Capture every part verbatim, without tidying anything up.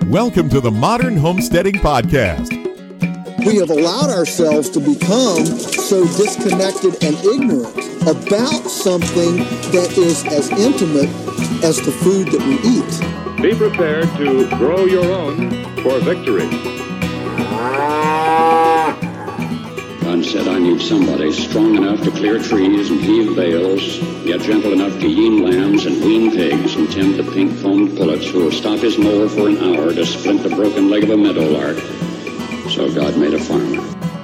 Welcome to the Modern Homesteading Podcast. We have allowed ourselves to become so disconnected and ignorant about something that is as intimate as the food that we eat. Be prepared to grow your own for victory. God said, I need somebody strong enough to clear trees and heave bales, yet gentle enough to yean lambs and wean pigs and tend the pink-combed pullets who will stop his mower for an hour to splint the broken leg of a meadowlark. So God made a farmer.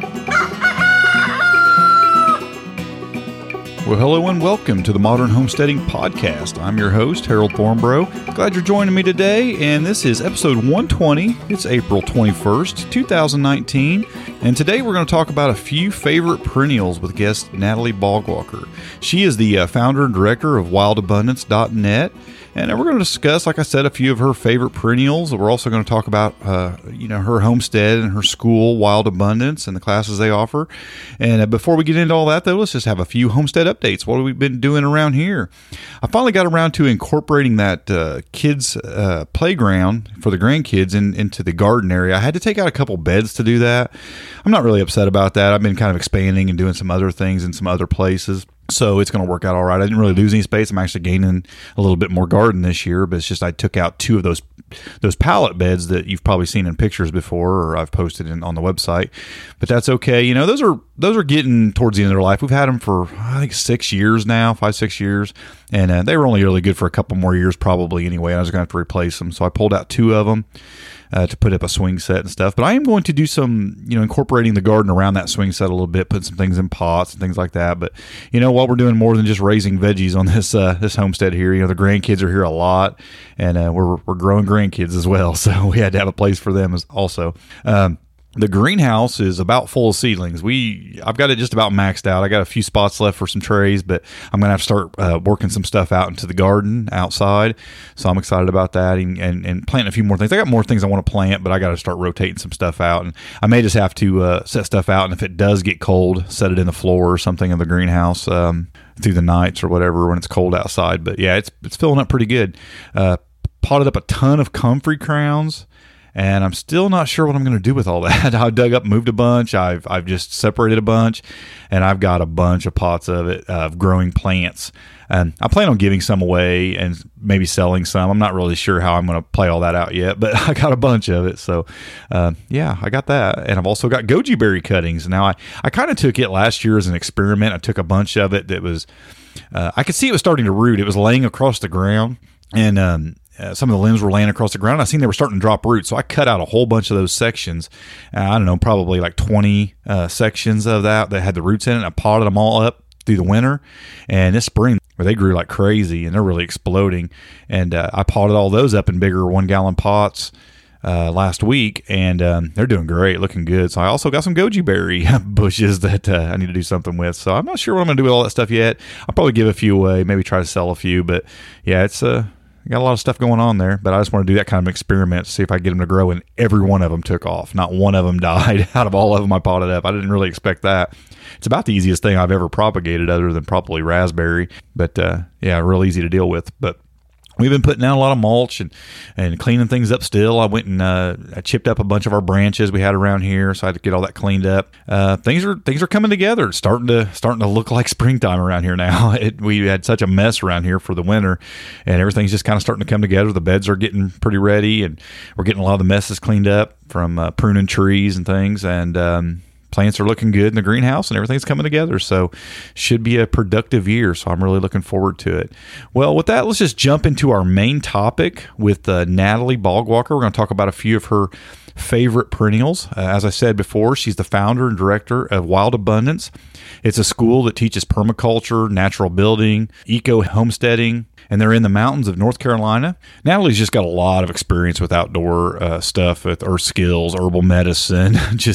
Well, hello and welcome to the Modern Homesteading Podcast. I'm your host, Harold Thornbrough. Glad you're joining me today, and this is episode one twenty. It's April twenty-first, two thousand nineteen, and today we're going to talk about a few favorite perennials with guest Natalie Bogwalker. She is the uh, founder and director of wild abundance dot net, and we're going to discuss, like I said, a few of her favorite perennials. We're also going to talk about, uh, you know, her homestead and her school, Wild Abundance, and the classes they offer. And uh, before we get into all that, though, let's just have a few homestead updates. What have we been doing around here? I finally got around to incorporating that uh, kids' uh, playground for the grandkids in, into the garden area. I had to take out a couple beds to do that. I'm not really upset about that. I've been kind of expanding and doing some other things in some other places. So it's going to work out all right. I didn't really lose any space. I'm actually gaining a little bit more garden this year, but it's just I took out two of those those pallet beds that you've probably seen in pictures before, or I've posted in, on the website. But that's okay. You know, those are those are getting towards the end of their life. We've had them for I think six years now, five six years, and uh, they were only really good for a couple more years probably anyway. I was going to have to replace them, so I pulled out two of them. Uh, to put up a swing set and stuff. But I am going to do some, you know, incorporating the garden around that swing set a little bit, put some things in pots and things like that. But, you know, while we're doing more than just raising veggies on this uh, this homestead here, you know, the grandkids are here a lot, and uh, we're we're growing grandkids as well. So we had to have a place for them as also. Um, The greenhouse is about full of seedlings. We, I've got it just about maxed out. I got a few spots left for some trays, but I'm going to have to start uh, working some stuff out into the garden outside. So I'm excited about that and, and, and planting a few more things. I got more things I want to plant, but I got to start rotating some stuff out. And I may just have to uh, set stuff out. And if it does get cold, set it in the floor or something in the greenhouse um, through the nights or whatever when it's cold outside. But yeah, it's it's filling up pretty good. Uh, potted up a ton of comfrey crowns. And I'm still not sure what I'm going to do with all that. I dug up, moved a bunch. I've I've just separated a bunch, and I've got a bunch of pots of it of growing plants. And I plan on giving some away and maybe selling some. I'm not really sure how I'm going to play all that out yet, but I got a bunch of it. So uh, yeah, I got that, and I've also got goji berry cuttings. Now I I kind of took it last year as an experiment. I took a bunch of it that was uh, I could see it was starting to root. It was laying across the ground, and um, Uh, some of the limbs were laying across the ground. I seen they were starting to drop roots, so I cut out a whole bunch of those sections. Uh, I don't know, probably like twenty uh, sections of that that had the roots in it. And I potted them all up through the winter, and this spring where they grew like crazy and they're really exploding. And uh, I potted all those up in bigger one gallon pots uh, last week, and um, they're doing great, looking good. So I also got some goji berry bushes that uh, I need to do something with. So I'm not sure what I'm going to do with all that stuff yet. I'll probably give a few away, maybe try to sell a few. But yeah, it's uh, I got a lot of stuff going on there, but I just want to do that kind of experiment to see if I get them to grow, and every one of them took off. Not one of them died out of all of them I potted up. I didn't really expect that. It's about the easiest thing I've ever propagated other than probably raspberry, but uh, yeah, real easy to deal with. But we've been putting down a lot of mulch and, and cleaning things up still. I went and uh, I chipped up a bunch of our branches we had around here, so I had to get all that cleaned up. Uh, things are things are coming together. It's starting to starting to look like springtime around here now. It, we had such a mess around here for the winter, and everything's just kind of starting to come together. The beds are getting pretty ready, and we're getting a lot of the messes cleaned up from uh, pruning trees and things, and um, plants are looking good in the greenhouse, and everything's coming together. So should be a productive year. So I'm really looking forward to it. Well, with that, let's just jump into our main topic with uh, Natalie Bogwalker. We're going to talk about a few of her favorite perennials. Uh, as I said before, she's the founder and director of Wild Abundance. It's a school that teaches permaculture, natural building, eco homesteading, and they're in the mountains of North Carolina. Natalie's just got a lot of experience with outdoor uh, stuff, with earth skills, herbal medicine, just just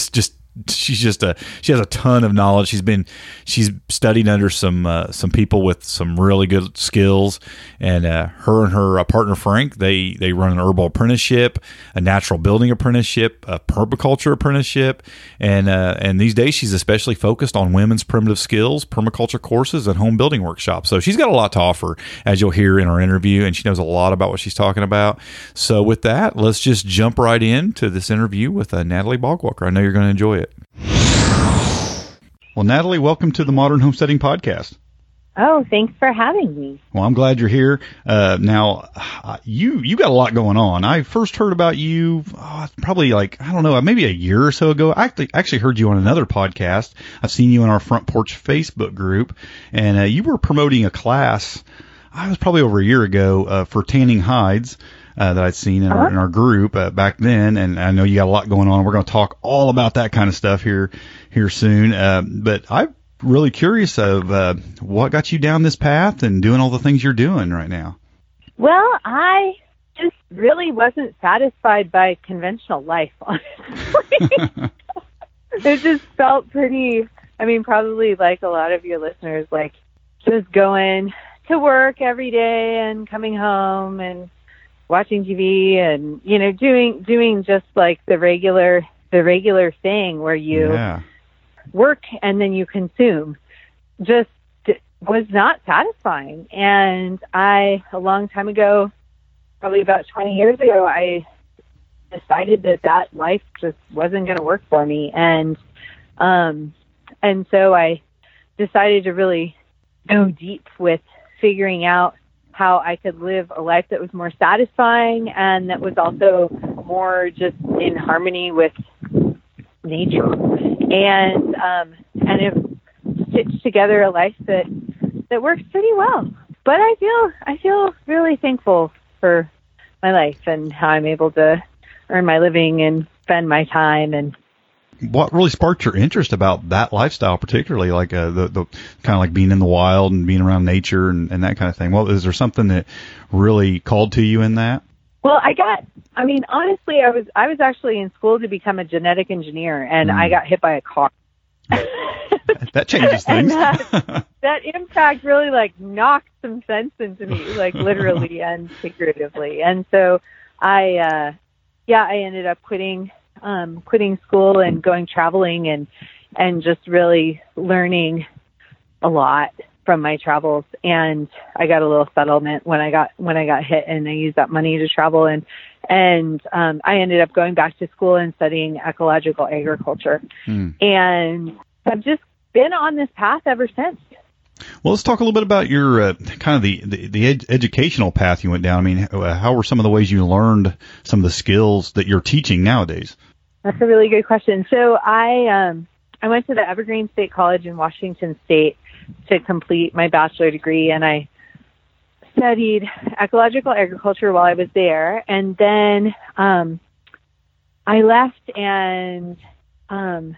she's just a she has a ton of knowledge. She's been she's studied under some uh, some people with some really good skills, and uh, her and her uh, partner Frank they they run an herbal apprenticeship, a natural building apprenticeship, a permaculture apprenticeship, and uh, and these days she's especially focused on women's primitive skills, permaculture courses, and home building workshops. So she's got a lot to offer, as you'll hear in our interview, and she knows a lot about what she's talking about. So with that, let's just jump right into this interview with uh, Natalie Bogwalker. I know you're going to enjoy it. Well, Natalie, welcome to the Modern Homesteading Podcast. Oh, thanks for having me. Well, I'm glad you're here. Uh, now, you you got a lot going on. I first heard about you oh, probably like, I don't know, maybe a year or so ago. I actually, actually heard you on another podcast. I've seen you in our Front Porch Facebook group, and uh, you were promoting a class, I was probably over a year ago, uh, for tanning hides. Uh, that I'd seen in, uh-huh. our, in our group uh, back then, and I know you got a lot going on. We're going to talk all about that kind of stuff here here soon. Uh, but I'm really curious of uh, what got you down this path and doing all the things you're doing right now. Well, I just really wasn't satisfied by conventional life, honestly. It just felt pretty, I mean, probably like a lot of your listeners, like just going to work every day and coming home and watching T V and, you know, doing doing just like the regular the regular thing where you yeah. work and then you consume, just was not satisfying. And I, a long time ago, probably about twenty years ago, I decided that that life just wasn't going to work for me. And um, and so I decided to really go deep with figuring out how I could live a life that was more satisfying and that was also more just in harmony with nature, and um, and have stitched together a life that that works pretty well. But I feel I feel really thankful for my life and how I'm able to earn my living and spend my time. And what really sparked your interest about that lifestyle, particularly like uh, the, the kind of like being in the wild and being around nature and, and that kind of thing? Well, is there something that really called to you in that? Well, I got, I mean, honestly, I was, I was actually in school to become a genetic engineer, and mm. I got hit by a car. That changes things. that, that impact really like knocked some sense into me, like literally and figuratively. And so I, uh, yeah, I ended up quitting Um, quitting school and going traveling and and just really learning a lot from my travels. And I got a little settlement when I got when I got hit, and I used that money to travel. And and um, I ended up going back to school and studying ecological agriculture. Mm. And I've just been on this path ever since. Well, let's talk a little bit about your uh, kind of the, the, the ed- educational path you went down. I mean, how were some of the ways you learned some of the skills that you're teaching nowadays? That's a really good question. So I um, I went to the Evergreen State College in Washington State to complete my bachelor degree, and I studied ecological agriculture while I was there. And then um, I left and um,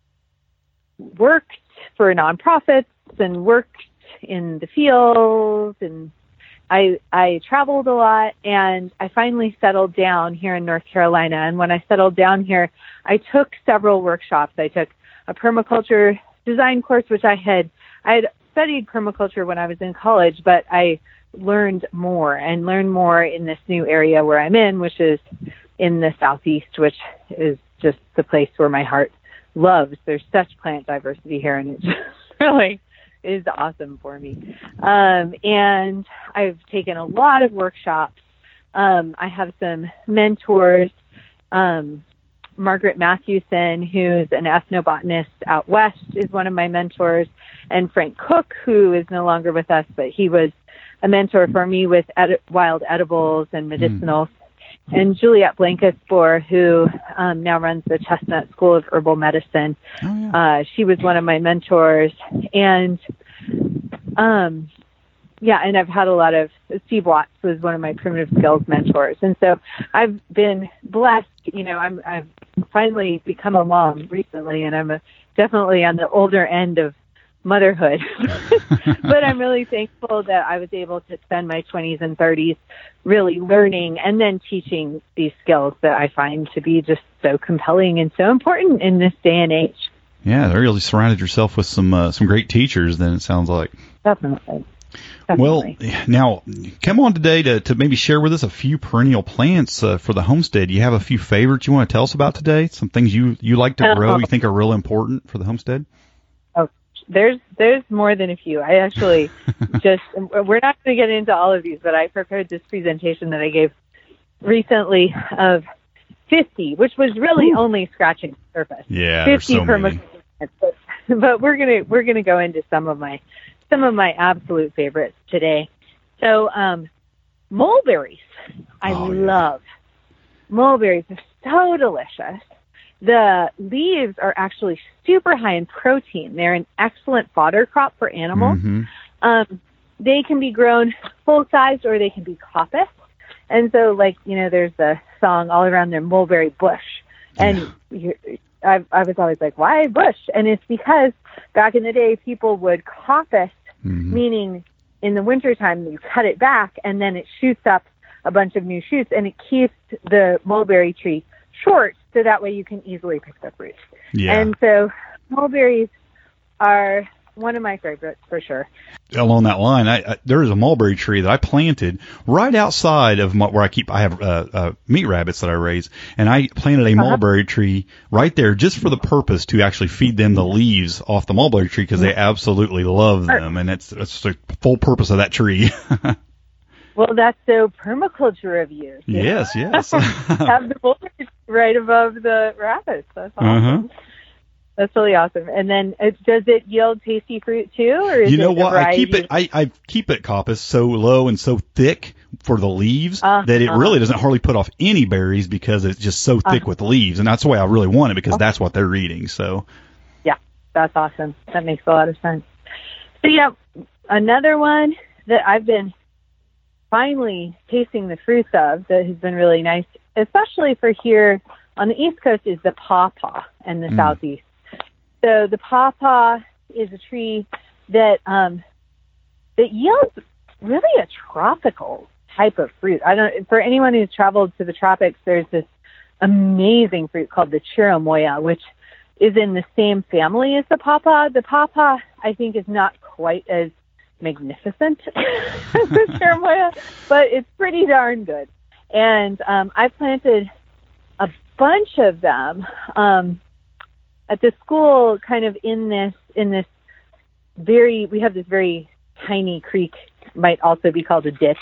worked for nonprofits and worked in the field, and I I traveled a lot, and I finally settled down here in North Carolina. And when I settled down here, I took several workshops. I took a permaculture design course, which I had I had studied permaculture when I was in college, but I learned more and learned more in this new area where I'm in, which is in the Southeast, which is just the place where my heart loves. There's such plant diversity here, and it just really is awesome for me. Um, and I've taken a lot of workshops. Um, I have some mentors. Um, Margaret Matthewson, who's an ethnobotanist out west, is one of my mentors. And Frank Cook, who is no longer with us, but he was a mentor for me with edi- wild edibles and medicinals. Mm. And Juliette Blankenspore, who um, now runs the Chestnut School of Herbal Medicine. Oh, yeah. uh, she was one of my mentors. And, um, yeah, and I've had a lot of, Steve Watts was one of my primitive skills mentors. And so I've been blessed, you know, I'm, I've finally become a mom recently, and I'm a, definitely on the older end of motherhood. But I'm really thankful that I was able to spend my twenties and thirties really learning and then teaching these skills that I find to be just so compelling and so important in this day and age. Yeah, you really surrounded yourself with some uh, some great teachers, then it sounds like. Definitely. Definitely. Well, now, come on today to, to maybe share with us a few perennial plants uh, for the homestead. Do you have a few favorites you want to tell us about today? Some things you, you like to grow, you think are real important for the homestead? Oh, there's there's more than a few. I actually just, we're not going to get into all of these, but I prepared this presentation that I gave recently of fifty, which was really Ooh. only scratching the surface. Yeah, fifty so per many. But, but we're gonna we're gonna go into some of my some of my absolute favorites today. So, um, mulberries, I oh, yeah. love mulberries. They're so delicious. The leaves are actually super high in protein. They're an excellent fodder crop for animals. Mm-hmm. Um, they can be grown full size or they can be coppice. And so, like, you know, there's a song all around their mulberry bush. And you, I, I was always like, why bush? And it's because back in the day, people would coppice, mm-hmm. meaning in the wintertime, you cut it back and then it shoots up a bunch of new shoots and it keeps the mulberry tree short so that way you can easily pick the fruit. Yeah. And so mulberries are one of my favorites for sure. Along that line, I, I, there is a mulberry tree that I planted right outside of my, where I keep. I have uh, uh, meat rabbits that I raise, and I planted a uh-huh. mulberry tree right there just for the purpose to actually feed them the leaves off the mulberry tree because they absolutely love them, and that's that's the full purpose of that tree. Well, that's so permaculture of you. Yes, yes. Have the mulberry right above the rabbits. That's awesome. Uh-huh. That's really awesome. And then, it, does it yield tasty fruit too, or is you know it what? I keep it. of- I, I keep it coppice so low and so thick for the leaves uh, that it uh, really doesn't hardly put off any berries because it's just so thick uh, with leaves, and that's the way I really want it because okay. that's what they're eating. So, yeah, that's awesome. That makes a lot of sense. So yeah, another one that I've been finally tasting the fruits of that has been really nice, especially for here on the East Coast, is the pawpaw and the mm. Southeast. So the pawpaw is a tree that um, that yields really a tropical type of fruit. I don't. For anyone who's traveled to the tropics, there's this amazing fruit called the chirimoya, which is in the same family as the pawpaw. The pawpaw, I think, is not quite as magnificent as the chirimoya, but it's pretty darn good. And um, I planted a bunch of them. Um, At the school, kind of in this, in this very, we have this very tiny creek, might also be called a ditch.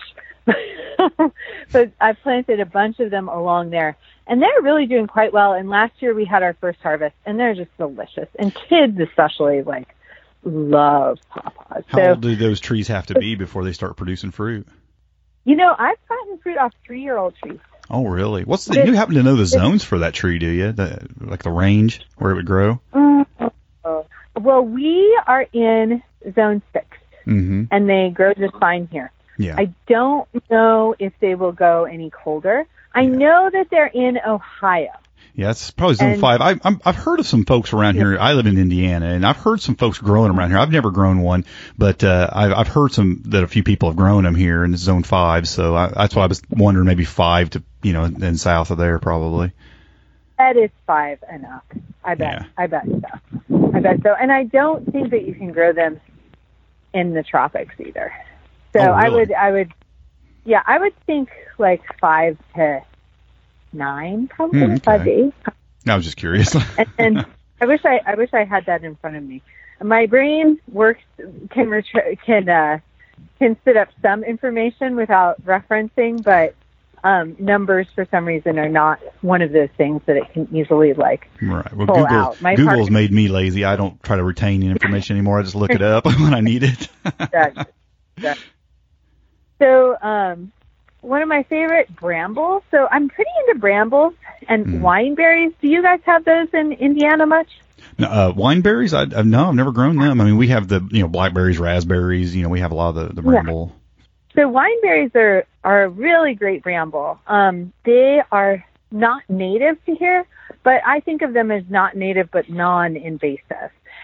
But I planted a bunch of them along there, and they're really doing quite well. And last year we had our first harvest, and they're just delicious. And kids especially, like, love pawpaws. How so, old do those trees have to be before they start producing fruit? You know, I've gotten fruit off three-year-old trees. Oh, really? What's the, you happen to know the zones for that tree, do you? The, like the range where it would grow? Uh, well, we are in zone six, mm-hmm. and they grow just fine here. Yeah. I don't know if they will go any colder. I yeah. know that they're in Ohio. Yeah, it's probably zone and, five. I, I'm, I've heard of some folks around here. I live in Indiana, and I've heard some folks growing them around here. I've never grown one, but uh, I've, I've heard some that a few people have grown them here in zone five. So I, that's why I was wondering, maybe five to you know, and south of there probably. That is five and up. I bet. Yeah. I bet so. I bet so. And I don't think that you can grow them in the tropics either. So oh, really? I would, I would, yeah, I would think like five to nine, probably mm, okay. five to eight. I was just curious. and, and I wish I, I wish I had that in front of me. My brain works can retri- can uh, can spit up some information without referencing, but um, numbers for some reason are not one of those things that it can easily like right. Well, pull Google, out. My Google's heart- made me lazy. I don't try to retain the information anymore. I just look it up when I need it. Exactly. Exactly. So, um, one of my favorite brambles. So I'm pretty into brambles and mm. wineberries. Do you guys have those in Indiana much? Uh, wineberries? I, I no, I've never grown them. I mean, we have the you know blackberries, raspberries. You know, we have a lot of the, the bramble. Yeah. So wineberries are are a really great bramble. Um, they are not native to here, but I think of them as not native but non-invasive.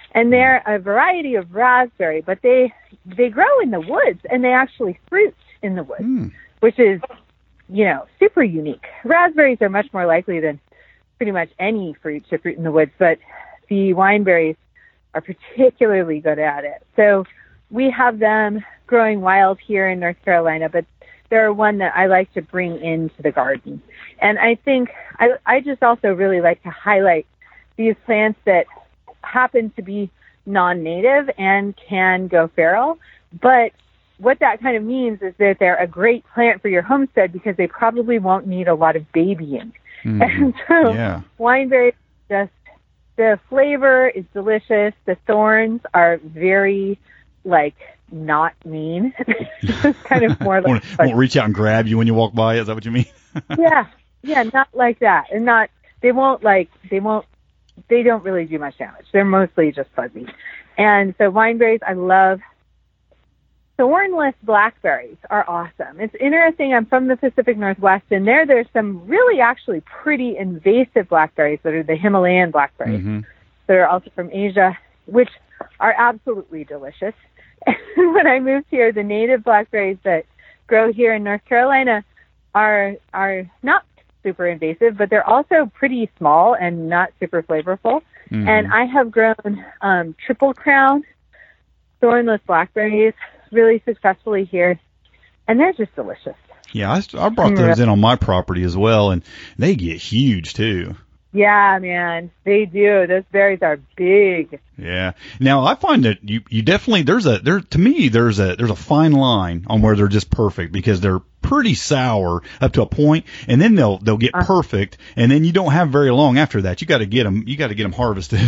And they're a variety of raspberry, but they they grow in the woods, and they actually fruit in the woods, mm. which is, you know, super unique. Raspberries are much more likely than pretty much any fruit to fruit in the woods, but the wineberries are particularly good at it. So we have them growing wild here in North Carolina, but they're one that I like to bring into the garden. And I think I, I just also really like to highlight these plants that happen to be non-native and can go feral. But what that kind of means is that they're a great plant for your homestead because they probably won't need a lot of babying. Mm, and so yeah. wineberries, just the flavor is delicious. The thorns are very, like, not mean. It's kind of more like... won't, won't reach out and grab you when you walk by? Is that what you mean? yeah. Yeah, not like that. And not, they won't, like, they won't, they don't really do much damage. They're mostly just fuzzy. And so wineberries, I love. Thornless blackberries are awesome. It's interesting. I'm from the Pacific Northwest, and there there's some really actually pretty invasive blackberries that are the Himalayan blackberries mm-hmm. that are also from Asia, which are absolutely delicious. And when I moved here, the native blackberries that grow here in North Carolina are are not super invasive, but they're also pretty small and not super flavorful. Mm-hmm. And I have grown um, triple crown thornless blackberries really successfully here, and they're just delicious. Yeah, I, I brought those in on my property as well, and they get huge too. Yeah, man, they do. Those berries are big. Yeah. Now I find that you, you definitely there's a there to me there's a there's a fine line on where they're just perfect because they're pretty sour up to a point, and then they'll they'll get uh, perfect, and then you don't have very long after that. You got to get them you got to get them harvested.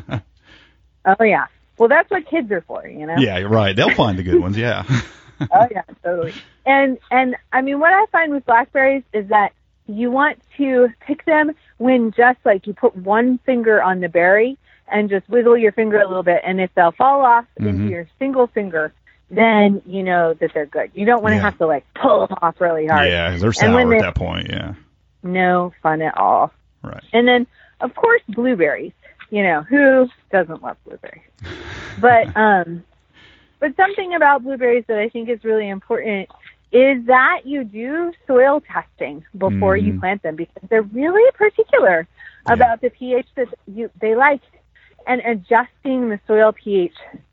Oh yeah. Well, that's what kids are for, you know? Yeah, you're right. They'll find the good ones, yeah. Oh, yeah, totally. And, and I mean, what I find with blackberries is that you want to pick them when just, like, you put one finger on the berry and just wiggle your finger a little bit, and if they'll fall off mm-hmm. into your single finger, then you know that they're good. You don't want to yeah. have to, like, pull them off really hard. Yeah, because they're sour at that point, yeah. No fun at all. Right. And then, of course, blueberries. You know, who doesn't love blueberries? But um, but something about blueberries that I think is really important is that you do soil testing before mm. you plant them, because they're really particular yeah. about the pH that you they like, and adjusting the soil pH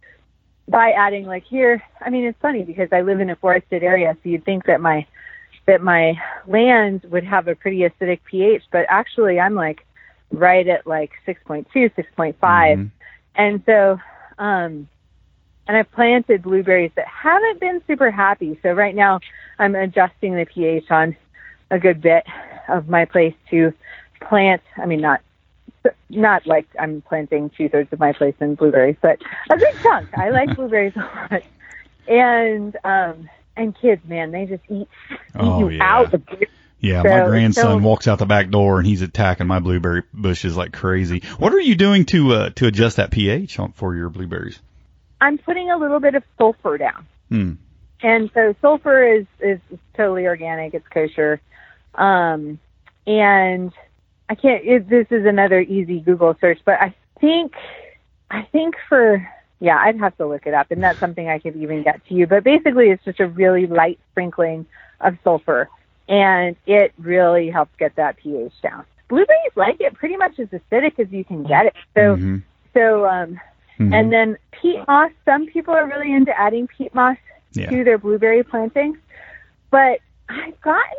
by adding, like, here. I mean, it's funny because I live in a forested area, so you'd think that my that my land would have a pretty acidic pH, but actually I'm like right at like six point two, six point five. Mm-hmm. And so, um, and I've planted blueberries that haven't been super happy. So right now I'm adjusting the pH on a good bit of my place to plant. I mean, not, not like I'm planting two thirds of my place in blueberries, but a good chunk. I like blueberries a lot. And, um, and kids, man, they just eat, eat oh, you yeah. out of the Yeah, so, my grandson so, walks out the back door and he's attacking my blueberry bushes like crazy. What are you doing to uh, to adjust that pH on, for your blueberries? I'm putting a little bit of sulfur down. Hmm. And so sulfur is, is totally organic. It's kosher. Um, and I can't, it, this is another easy Google search, but I think, I think for, yeah, I'd have to look it up, and that's something I could even get to you. But basically it's just a really light sprinkling of sulfur, and it really helps get that pH down. Blueberries like it pretty much as acidic as you can get it. So, mm-hmm. so, um, mm-hmm. and then peat moss. Some people are really into adding peat moss yeah. to their blueberry plantings, but I've gotten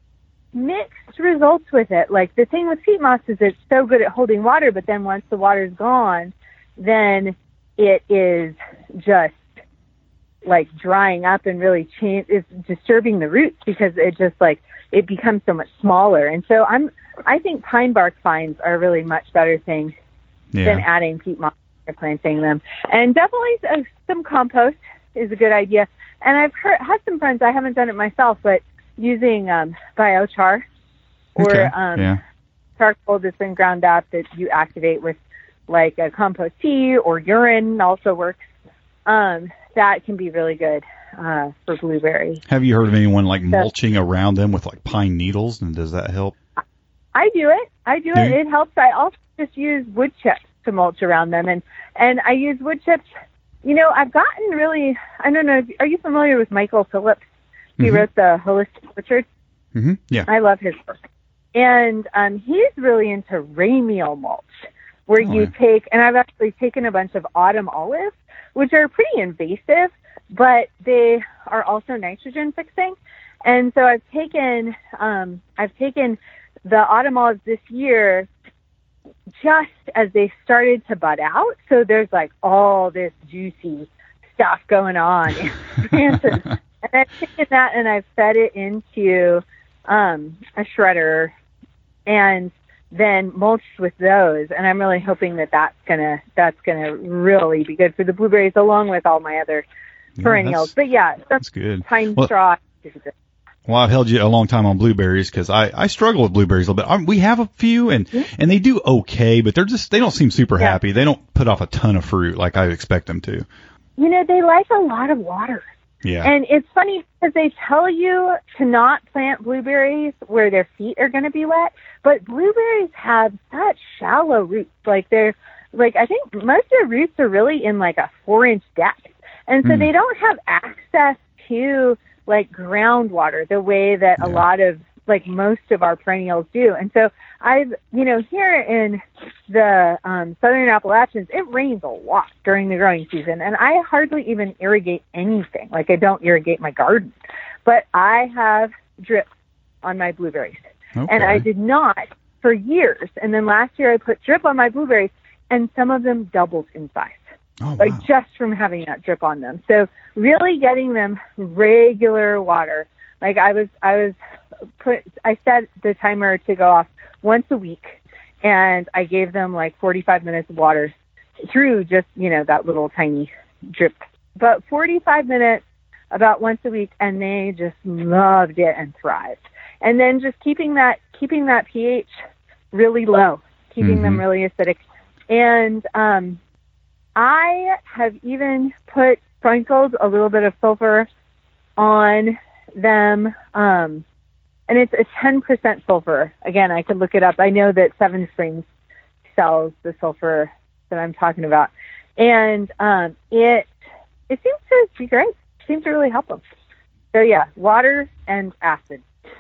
mixed results with it. Like, the thing with peat moss is it's so good at holding water, but then once the water's gone, then it is just like drying up and really change, it's disturbing the roots because it just like, it becomes so much smaller. And so I'm, I think pine bark fines are a really much better thing yeah. than adding peat moss or planting them. And definitely uh, some compost is a good idea. And I've heard, had some friends, I haven't done it myself, but using um, biochar or okay. um, yeah. charcoal that's been ground up that you activate with like a compost tea, or urine also works. Um, that can be really good uh, for blueberries. Have you heard of anyone like so, mulching around them with like pine needles, and does that help? I do it. I do, do it. You? It helps. I also just use wood chips. to mulch around them. And, and I use wood chips. You know, I've gotten really, I don't know, are you familiar with Michael Phillips? He mm-hmm. wrote the Holistic Orchard. Mm-hmm. Yeah. I love his work. And um, he's really into ramial mulch, where oh, you yeah. take, and I've actually taken a bunch of autumn olives, which are pretty invasive, but they are also nitrogen fixing. And so I've taken, um, I've taken the autumn olives this year just as they started to bud out. So there's like all this juicy stuff going on in branches. And I've taken that and I've fed it into um, a shredder and then mulched with those. And I'm really hoping that that's gonna that's gonna really be good for the blueberries, along with all my other yeah, perennials. That's, but yeah, that's, that's good. Pine well, straw. Well, I've held you a long time on blueberries because I, I struggle with blueberries a little bit. Um, we have a few and, yeah. and they do okay, but they're just, they don't seem super yeah. happy. They don't put off a ton of fruit like I expect them to. You know, they like a lot of water. Yeah. And it's funny because they tell you to not plant blueberries where their feet are going to be wet, but blueberries have such shallow roots. Like they're, like I think most of their roots are really in like a four inch depth. And so mm. they don't have access to like groundwater the way that yeah. a lot of like most of our perennials do. And so I've, you know, here in the um, Southern Appalachians, it rains a lot during the growing season, and I hardly even irrigate anything. Like I don't irrigate my garden, but I have drip on my blueberries, okay. and I did not for years. And then last year I put drip on my blueberries, and some of them doubled in size. Oh, wow. Like just from having that drip on them. So really getting them regular water. Like I was, I was put, I set the timer to go off once a week, and I gave them like forty-five minutes of water through just, you know, that little tiny drip. But forty-five minutes about once a week, and they just loved it and thrived. And then just keeping that, keeping that pH really low, keeping mm-hmm. them really acidic. And, um, I have even put sprinkled a little bit of sulfur on them, um, and it's a ten percent sulfur. Again, I could look it up. I know that Seven Springs sells the sulfur that I'm talking about, and um, it it seems to be great. It seems to really help them. So yeah, water and acid.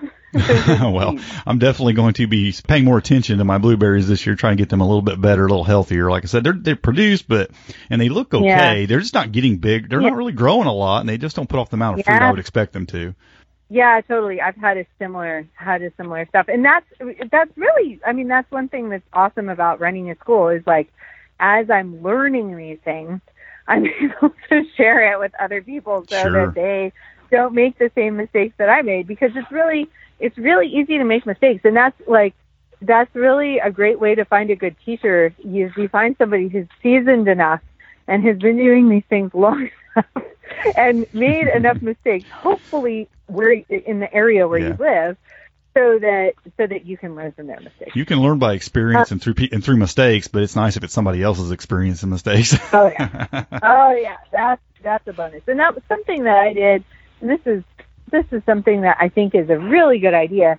Well, I'm definitely going to be paying more attention to my blueberries this year, trying to get them a little bit better, a little healthier. Like I said, they're they're produced, but and they look okay. Yeah. They're just not getting big. They're yeah. not really growing a lot, and they just don't put off the amount of yeah. fruit I would expect them to. Yeah, totally. I've had a similar had a similar stuff, and that's that's really. I mean, that's one thing that's awesome about running a school is like, as I'm learning these things, I'm able to share it with other people so sure. that they don't make the same mistakes that I made, because it's really. It's really easy to make mistakes, and that's like that's really a great way to find a good teacher. You, you find somebody who's seasoned enough and has been doing these things long enough and made enough mistakes, hopefully where in the area where yeah. you live, so that so that you can learn from their mistakes. You can learn by experience uh, and through and through mistakes, but it's nice if it's somebody else's experience and mistakes. Oh yeah, oh yeah, that's that's a bonus, and that was something that I did. And this is. This is something that I think is a really good idea,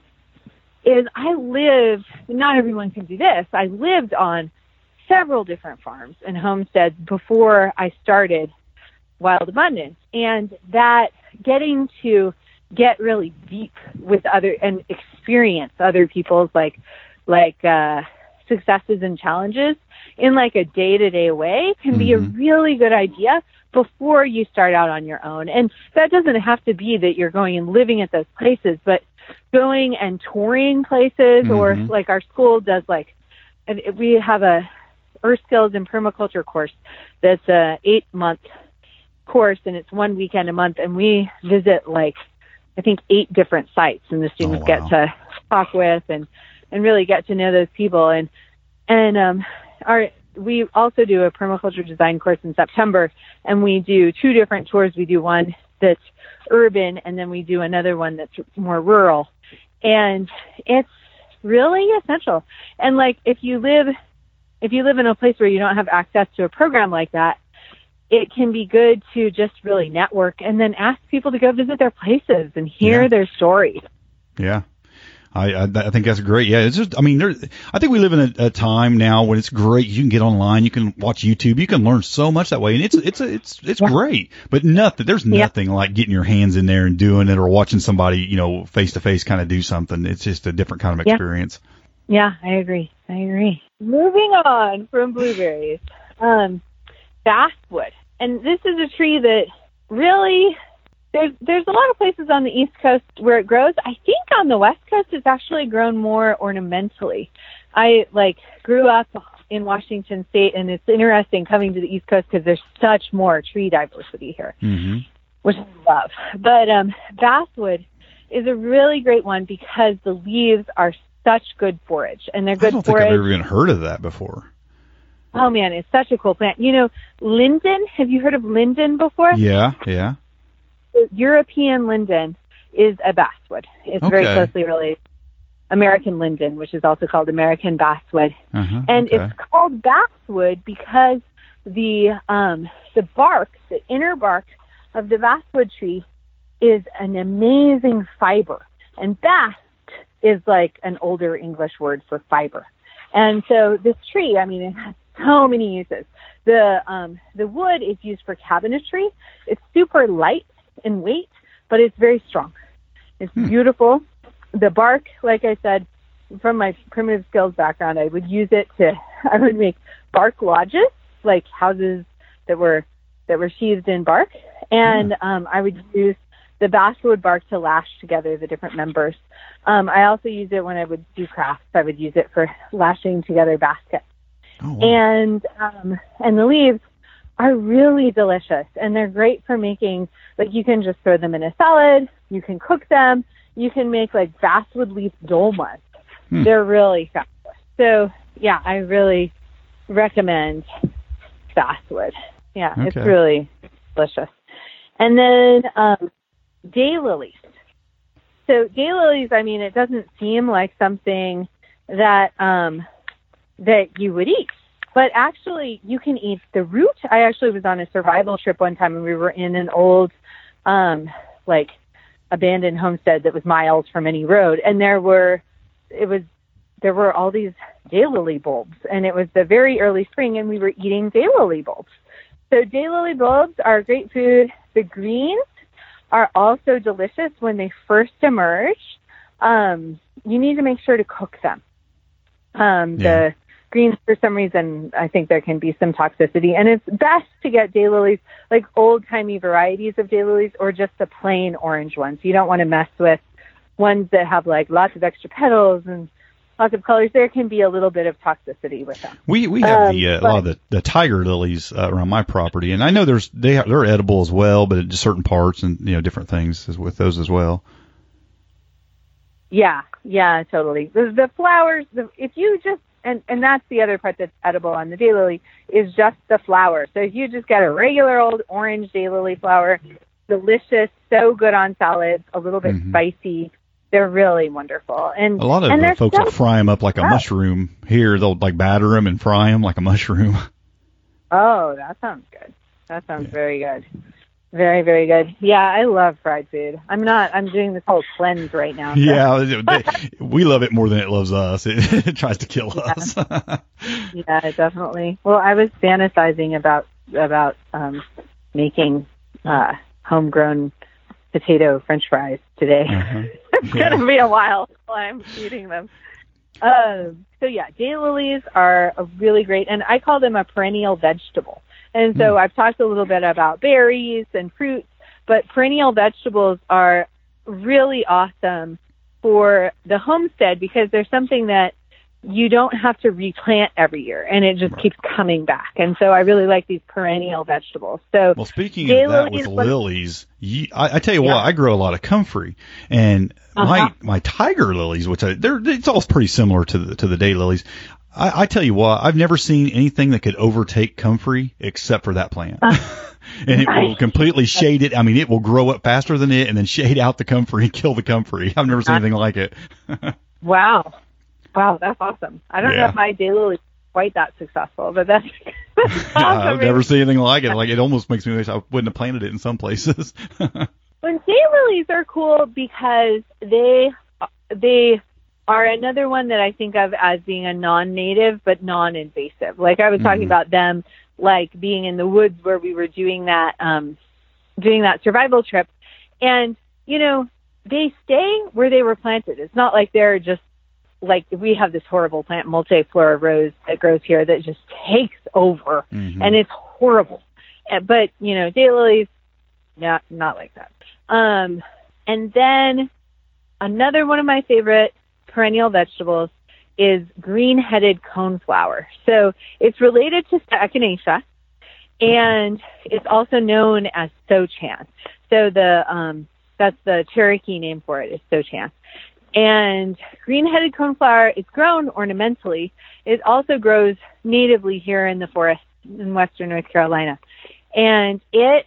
is I lived, not everyone can do this, I lived on several different farms and homesteads before I started Wild Abundance. And that getting to get really deep with other and experience other people's like, like, uh, successes and challenges in like a day-to-day way can mm-hmm. be a really good idea before you start out on your own. And that doesn't have to be that you're going and living at those places, but going and touring places mm-hmm. or like our school does, like we have a Earth Skills and Permaculture course that's a eight month course, and it's one weekend a month, and we visit like I think eight different sites, and the students oh, wow. get to talk with and and really get to know those people. And and um our we also do a permaculture design course in September, and we do two different tours. We do one that's urban, and then we do another one that's more rural. And it's really essential. And like, if you live, if you live in a place where you don't have access to a program like that, it can be good to just really network and then ask people to go visit their places and hear yeah. their stories. Yeah. I, I I think that's great. Yeah, it's just I mean, there. I think we live in a, a time now when it's great. You can get online, you can watch YouTube, you can learn so much that way, and it's it's a, it's it's yeah. great. But nothing, there's nothing yeah. like getting your hands in there and doing it, or watching somebody, you know, face to face kind of do something. It's just a different kind of experience. Yeah, yeah I agree. I agree. Moving on from blueberries, um, basswood, and this is a tree that really. There's there's a lot of places on the East Coast where it grows. I think on the West Coast it's actually grown more ornamentally. I like grew up in Washington State, and it's interesting coming to the East Coast because there's such more tree diversity here, mm-hmm. which I love. But um, basswood is a really great one because the leaves are such good forage, and they're good I don't forage. think I've ever even heard of that before. Oh man, it's such a cool plant. You know, linden. Have you heard of linden before? Yeah, yeah. European linden is a basswood. It's okay. very closely related. American linden, which is also called American basswood, uh-huh, and okay. it's called basswood because the um, the bark, the inner bark of the basswood tree, is an amazing fiber, and bast is like an older English word for fiber. And so this tree, I mean, it has so many uses. The um, the wood is used for cabinetry. It's super light in weight, but it's very strong. It's hmm. beautiful. The bark, like I said, from my primitive skills background, I would use it to, I would make bark lodges, like houses that were that were sheathed in bark, and hmm. um, I would use the basswood bark to lash together the different members. Um, I also use it when I would do crafts. I would use it for lashing together baskets. Oh, wow. And um, and the leaves are really delicious, and they're great for making, like, you can just throw them in a salad, you can cook them, you can make, like, basswood leaf dolmas. Hmm. They're really fabulous. So, yeah, I really recommend basswood. Yeah, okay. It's really delicious. And then um, daylilies. So daylilies, I mean, it doesn't seem like something that um, that you would eat. But actually, you can eat the root. I actually was on a survival trip one time, and we were in an old, um, like, abandoned homestead that was miles from any road. And there were, it was, there were all these daylily bulbs. And it was the very early spring, and we were eating daylily bulbs. So daylily bulbs are great food. The greens are also delicious when they first emerge. Um, you need to make sure to cook them. Um, yeah. The greens, for some reason, I think there can be some toxicity. And it's best to get daylilies, like old-timey varieties of daylilies, or just the plain orange ones. You don't want to mess with ones that have, like, lots of extra petals and lots of colors. There can be a little bit of toxicity with them. We we have um, the uh, but, a lot of the, the tiger lilies uh, around my property, and I know there's they have, they're edible as well, but at certain parts and you know different things with those as well. Yeah, yeah, totally. The, the flowers, the, if you just and and that's the other part that's edible on the daylily is just the flower. So if you just get a regular old orange daylily flower, delicious, so good on salads, a little bit mm-hmm. spicy. They're really wonderful. And a lot of and uh, folks so will fry them up like a oh. mushroom. Here, they'll like batter them and fry them like a mushroom. Oh, that sounds good. That sounds yeah. very good. Very, very good. Yeah, I love fried food. I'm not, I'm doing this whole cleanse right now. So. Yeah, we love it more than it loves us. It, it tries to kill yeah. us. Yeah, definitely. Well, I was fantasizing about, about um, making uh, homegrown potato French fries today. Uh-huh. It's yeah. going to be a while while I'm eating them. Um, so yeah, daylilies are a really great, and I call them a perennial vegetable. And so mm. I've talked a little bit about berries and fruits, but perennial vegetables are really awesome for the homestead because there's something that you don't have to replant every year, and it just keeps coming back. And so I really like these perennial vegetables. So, well, speaking of that with lilies, you, I, I tell you yeah. what, I grow a lot of comfrey, and uh-huh. my my tiger lilies, which I, they're it's all pretty similar to the to the daylilies. I, I tell you what, I've never seen anything that could overtake comfrey except for that plant. Uh, and it will completely shade it. I mean, it will grow up faster than it and then shade out the comfrey and kill the comfrey. I've never seen anything like it. Wow. Wow, that's awesome. I don't yeah. know if my daylily is quite that successful, but that's, that's awesome. Yeah, I've never seen anything like it. Like, it almost makes me wish I wouldn't have planted it in some places. When daylilies are cool because they they are another one that I think of as being a non-native but non-invasive. Like I was talking Mm-hmm. about them, like being in the woods where we were doing that, um, doing that survival trip. And, you know, they stay where they were planted. It's not like they're just like, we have this horrible plant, multiflora rose, that grows here that just takes over, Mm-hmm. and it's horrible. Uh, But, you know, daylilies, not, not like that. Um, and then another one of my favorite perennial vegetables is green-headed coneflower. So it's related to Echinacea, and it's also known as sochan. So the um, that's the Cherokee name for it is sochan. And green-headed coneflower, it's grown ornamentally. It also grows natively here in the forest in western North Carolina. And it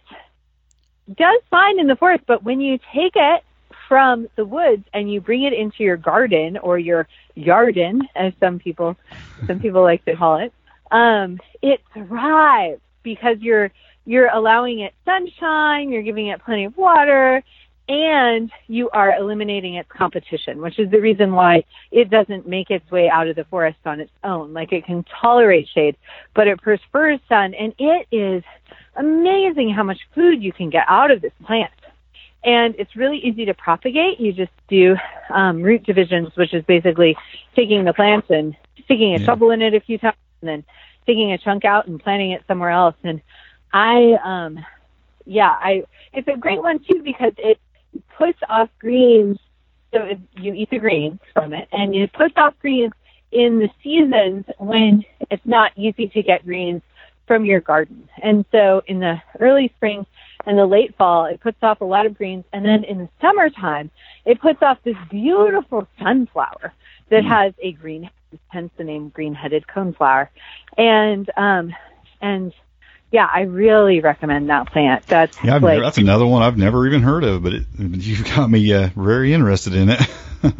does fine in the forest, but when you take it from the woods and you bring it into your garden or your yarden, as some people some people like to call it, um, it thrives because you're you're allowing it sunshine, you're giving it plenty of water, and you are eliminating its competition, which is the reason why it doesn't make its way out of the forest on its own. Like, it can tolerate shade, but it prefers sun, and it is amazing how much food you can get out of this plant. And it's really easy to propagate. You just do um, root divisions, which is basically taking the plant and sticking a Yeah. shovel in it a few times and then taking a chunk out and planting it somewhere else. And I, um, yeah, I, it's a great one too because it puts off greens. So if you eat the greens from it, and it puts off greens in the seasons when it's not easy to get greens from your garden. And so in the early spring and the late fall, it puts off a lot of greens. And then in the summertime, it puts off this beautiful sunflower that has a green, hence the name green-headed coneflower. And, um, and yeah, I really recommend that plant. That's Yeah, I've like, never, that's another one I've never even heard of, but it, you've got me uh, very interested in it.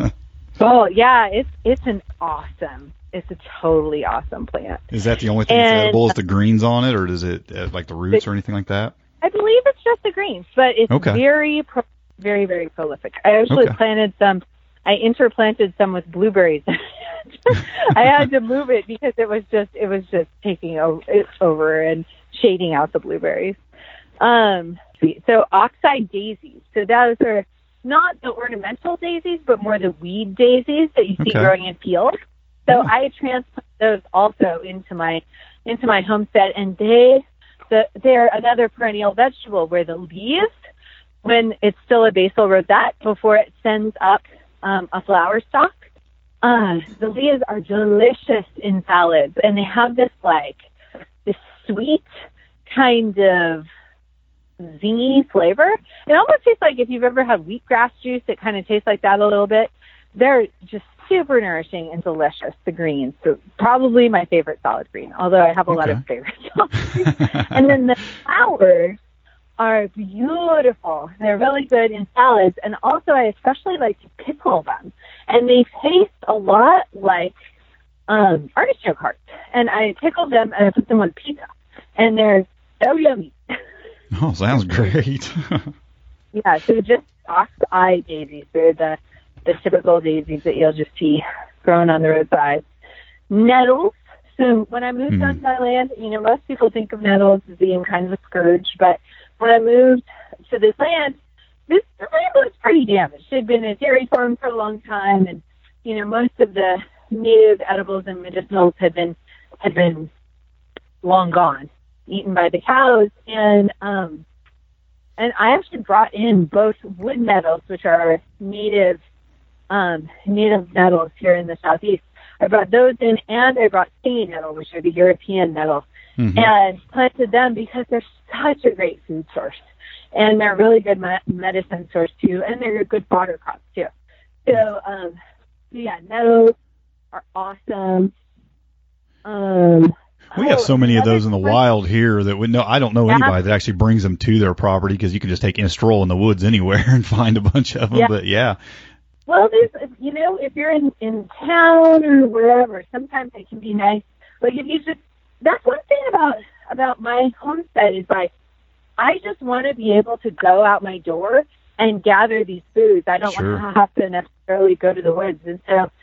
oh yeah, it's, it's an awesome, it's a totally awesome plant. Is that the only thing And- that's edible? Is the greens on it, or does it uh, like the roots or anything like that? I believe it's just the greens, but it's Okay. very, pro- very, very prolific. I actually Okay. planted some, I interplanted some with blueberries. I had to move it because it was just, it was just taking over, it over and shading out the blueberries. Um, so oxeye daisies. So those are not the ornamental daisies, but more the weed daisies that you see Okay. growing in fields. So Yeah. I transplant those also into my, into my homestead, and they, The, they're another perennial vegetable where the leaves, when it's still a basal rosette, before it sends up um, a flower stalk, uh, the leaves are delicious in salads, and they have this like this sweet kind of zingy flavor. It almost tastes like if you've ever had wheatgrass juice, it kind of tastes like that a little bit. They're just super nourishing and delicious, the greens. So probably my favorite salad green, although I have a lot Okay. of favorite salad greens. And then the flowers are beautiful. They're really good in salads. And also I especially like to pickle them. And they taste a lot like um, artichoke hearts. And I pickle them and I put them on pizza. And they're so yummy. Oh, sounds great. Yeah, so just ox-eye daisies. They're the, the typical daisies that you'll just see growing on the roadside. Nettles. So when I moved Hmm. onto my land, you know, most people think of nettles as being kind of a scourge, but when I moved to this land, this the land was pretty damaged. It had been a dairy farm for a long time, and, you know, most of the native edibles and medicinals had been had been long gone, eaten by the cows, and um, and I actually brought in both wood nettles, which are native um, native nettles here in the southeast. I brought those in, and I brought stinging nettle, which are the European nettles, Mhm. and planted them because they're such a great food source, and they're really good me- medicine source too, and they're a good fodder crop too. So, um, so yeah, nettles are awesome. Um, We have oh, so many of another those in the one- wild here that we know. I don't know Yeah. anybody that actually brings them to their property because you can just take a stroll in the woods anywhere and find a bunch of them. Yeah. But yeah, Well, there's, you know, if you're in, in town or wherever, sometimes it can be nice. Like if you just, that's one thing about, about my homestead is like, I just want to be able to go out my door and gather these foods. I don't Sure. want to have to necessarily go to the woods. And so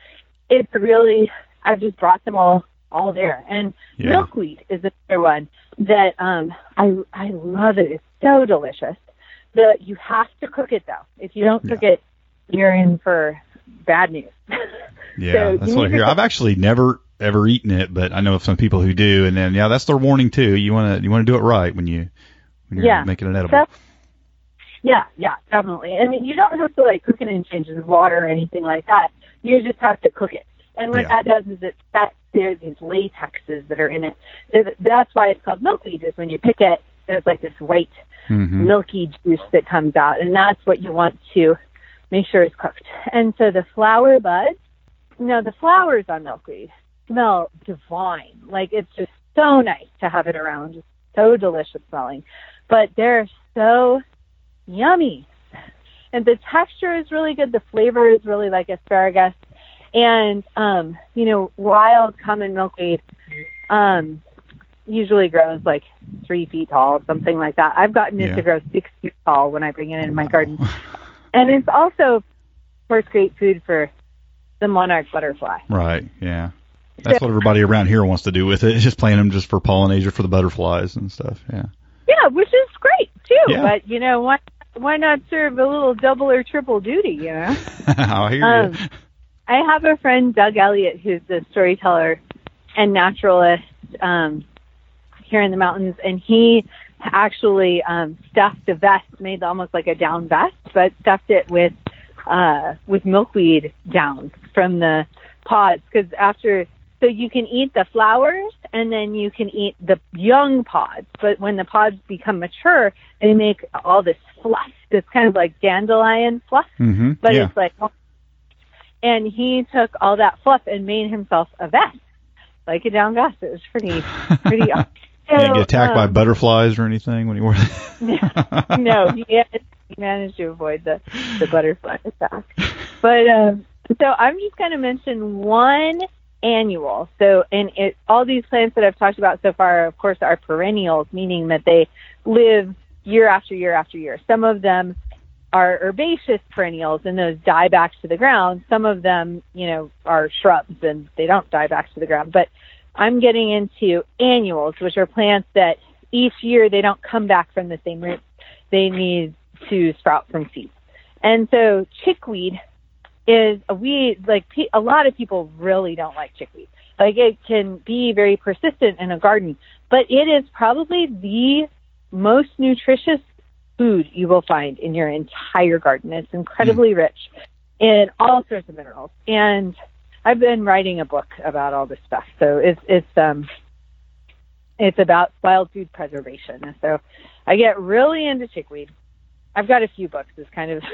it's really, I've just brought them all, all there. And Yeah. milkweed is another one that um, I I love it. It's so delicious. The, you have to cook it, though. If you don't cook Yeah. it, you're in for bad news. Yeah, So that's you what I need to hear. cook- I've actually never ever eaten it, but I know of some people who do, and then yeah, that's their warning too. You want to you want to do it right when you when you're Yeah. making it edible. That's- Yeah, yeah, definitely. I mean, you don't have to, like, cook it in changes of water or anything like that. You just have to cook it. And what Yeah. that does is it sets there these latexes that are in it. So th- that's why it's called milkweed, is when you pick it, there's, like, this white, Mhm. milky juice that comes out. And that's what you want to make sure is cooked. And so the flower buds, you know, the flowers on milkweed smell divine. Like, it's just so nice to have it around. Just so delicious smelling. But they're so yummy. And the texture is really good. The flavor is really like asparagus. And, um, you know, wild common milkweed um, usually grows like three feet tall, something like that. I've gotten it Yeah. to grow six feet tall when I bring it in my garden. And it's also, of course, great food for the monarch butterfly. Right. Yeah. That's what everybody around here wants to do with it. It's just plant them just for pollination for the butterflies and stuff. Yeah. Yeah, which is great, too. Yeah. But, you know, why, why not serve a little double or triple duty, you know? I hear Um, you. I have a friend, Doug Elliott, who's a storyteller and naturalist um, here in the mountains, and he actually um, stuffed a vest, made almost like a down vest, but stuffed it with uh, with milkweed down from the pods, because after, so you can eat the flowers and then you can eat the young pods, but when the pods become mature, they make all this fluff. It's kind of like dandelion fluff, Mm-hmm. but Yeah. it's like, and he took all that fluff and made himself a vest, like a down vest. It was pretty, pretty awesome. You didn't get attacked by um, butterflies or anything when you wore that? no, he, had, he managed to avoid the, the butterfly attack. But um, so I'm just going to mention one annual. So, and it, all these plants that I've talked about so far, of course, are perennials, meaning that they live year after year after year. Some of them are herbaceous perennials, and those die back to the ground. Some of them, you know, are shrubs, and they don't die back to the ground. But I'm getting into annuals, which are plants that each year they don't come back from the same roots. They need to sprout from seeds. And so chickweed is a weed, like pe- a lot of people really don't like chickweed. Like, it can be very persistent in a garden, but it is probably the most nutritious food you will find in your entire garden. It's incredibly rich in all sorts of minerals. And I've been writing a book about all this stuff. So it's, it's, um, it's about wild food preservation. And so I get really into chickweed. I've got a few books. It's kind of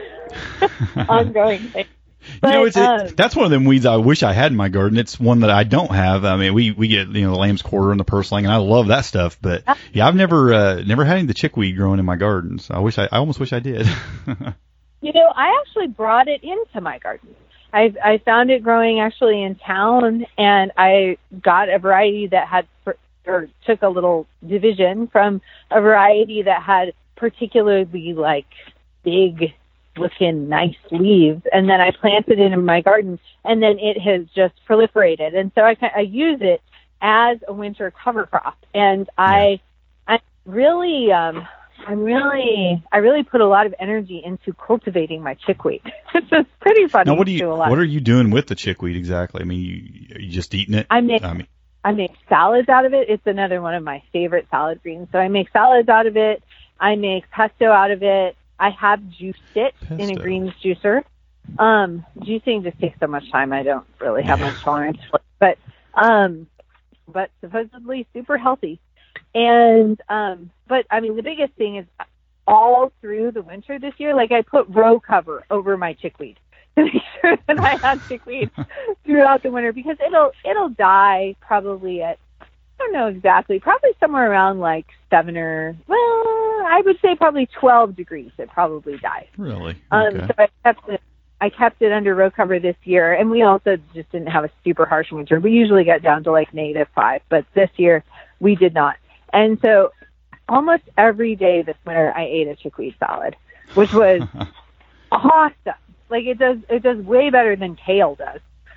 ongoing thing. But, you know, it's, um, it, that's one of them weeds I wish I had in my garden. It's one that I don't have. I mean, we, we get, you know, the lamb's quarter and the purslane, and I love that stuff. But yeah, I've never uh, never had any of the chickweed growing in my garden. So I wish I, I almost wish I did. You know, I actually brought it into my garden. I I found it growing actually in town, and I got a variety that had, or took a little division from a variety that had particularly like big looking nice leaves, and then I planted it in my garden, and then it has just proliferated, and so I, I use it as a winter cover crop, and I I really um I'm really I really put a lot of energy into cultivating my chickweed. It's just pretty funny. Now, what do to you do a lot. what are you doing with the chickweed exactly? I mean, you, are you just eating it? I make I mean, I make salads out of it. It's another one of my favorite salad greens. So I make salads out of it. I make pesto out of it. I have juiced it in a Pesto. greens juicer. Um, juicing just takes so much time. I don't really have much tolerance for it. But, um, but supposedly super healthy. And, um, but I mean, the biggest thing is all through the winter this year, like I put row cover over my chickweed to make sure that I have chickweed throughout the winter, because it'll, it'll die probably at, I don't know exactly, probably somewhere around like seven or, well, I would say probably twelve degrees. It probably dies. really? Um, Okay. so I kept it, I kept it under row cover this year, and we also just didn't have a super harsh winter. We usually get down to like negative five, but this year we did not. And so almost every day this winter I ate a chickweed salad, which was awesome. Like it does, it does way better than kale does.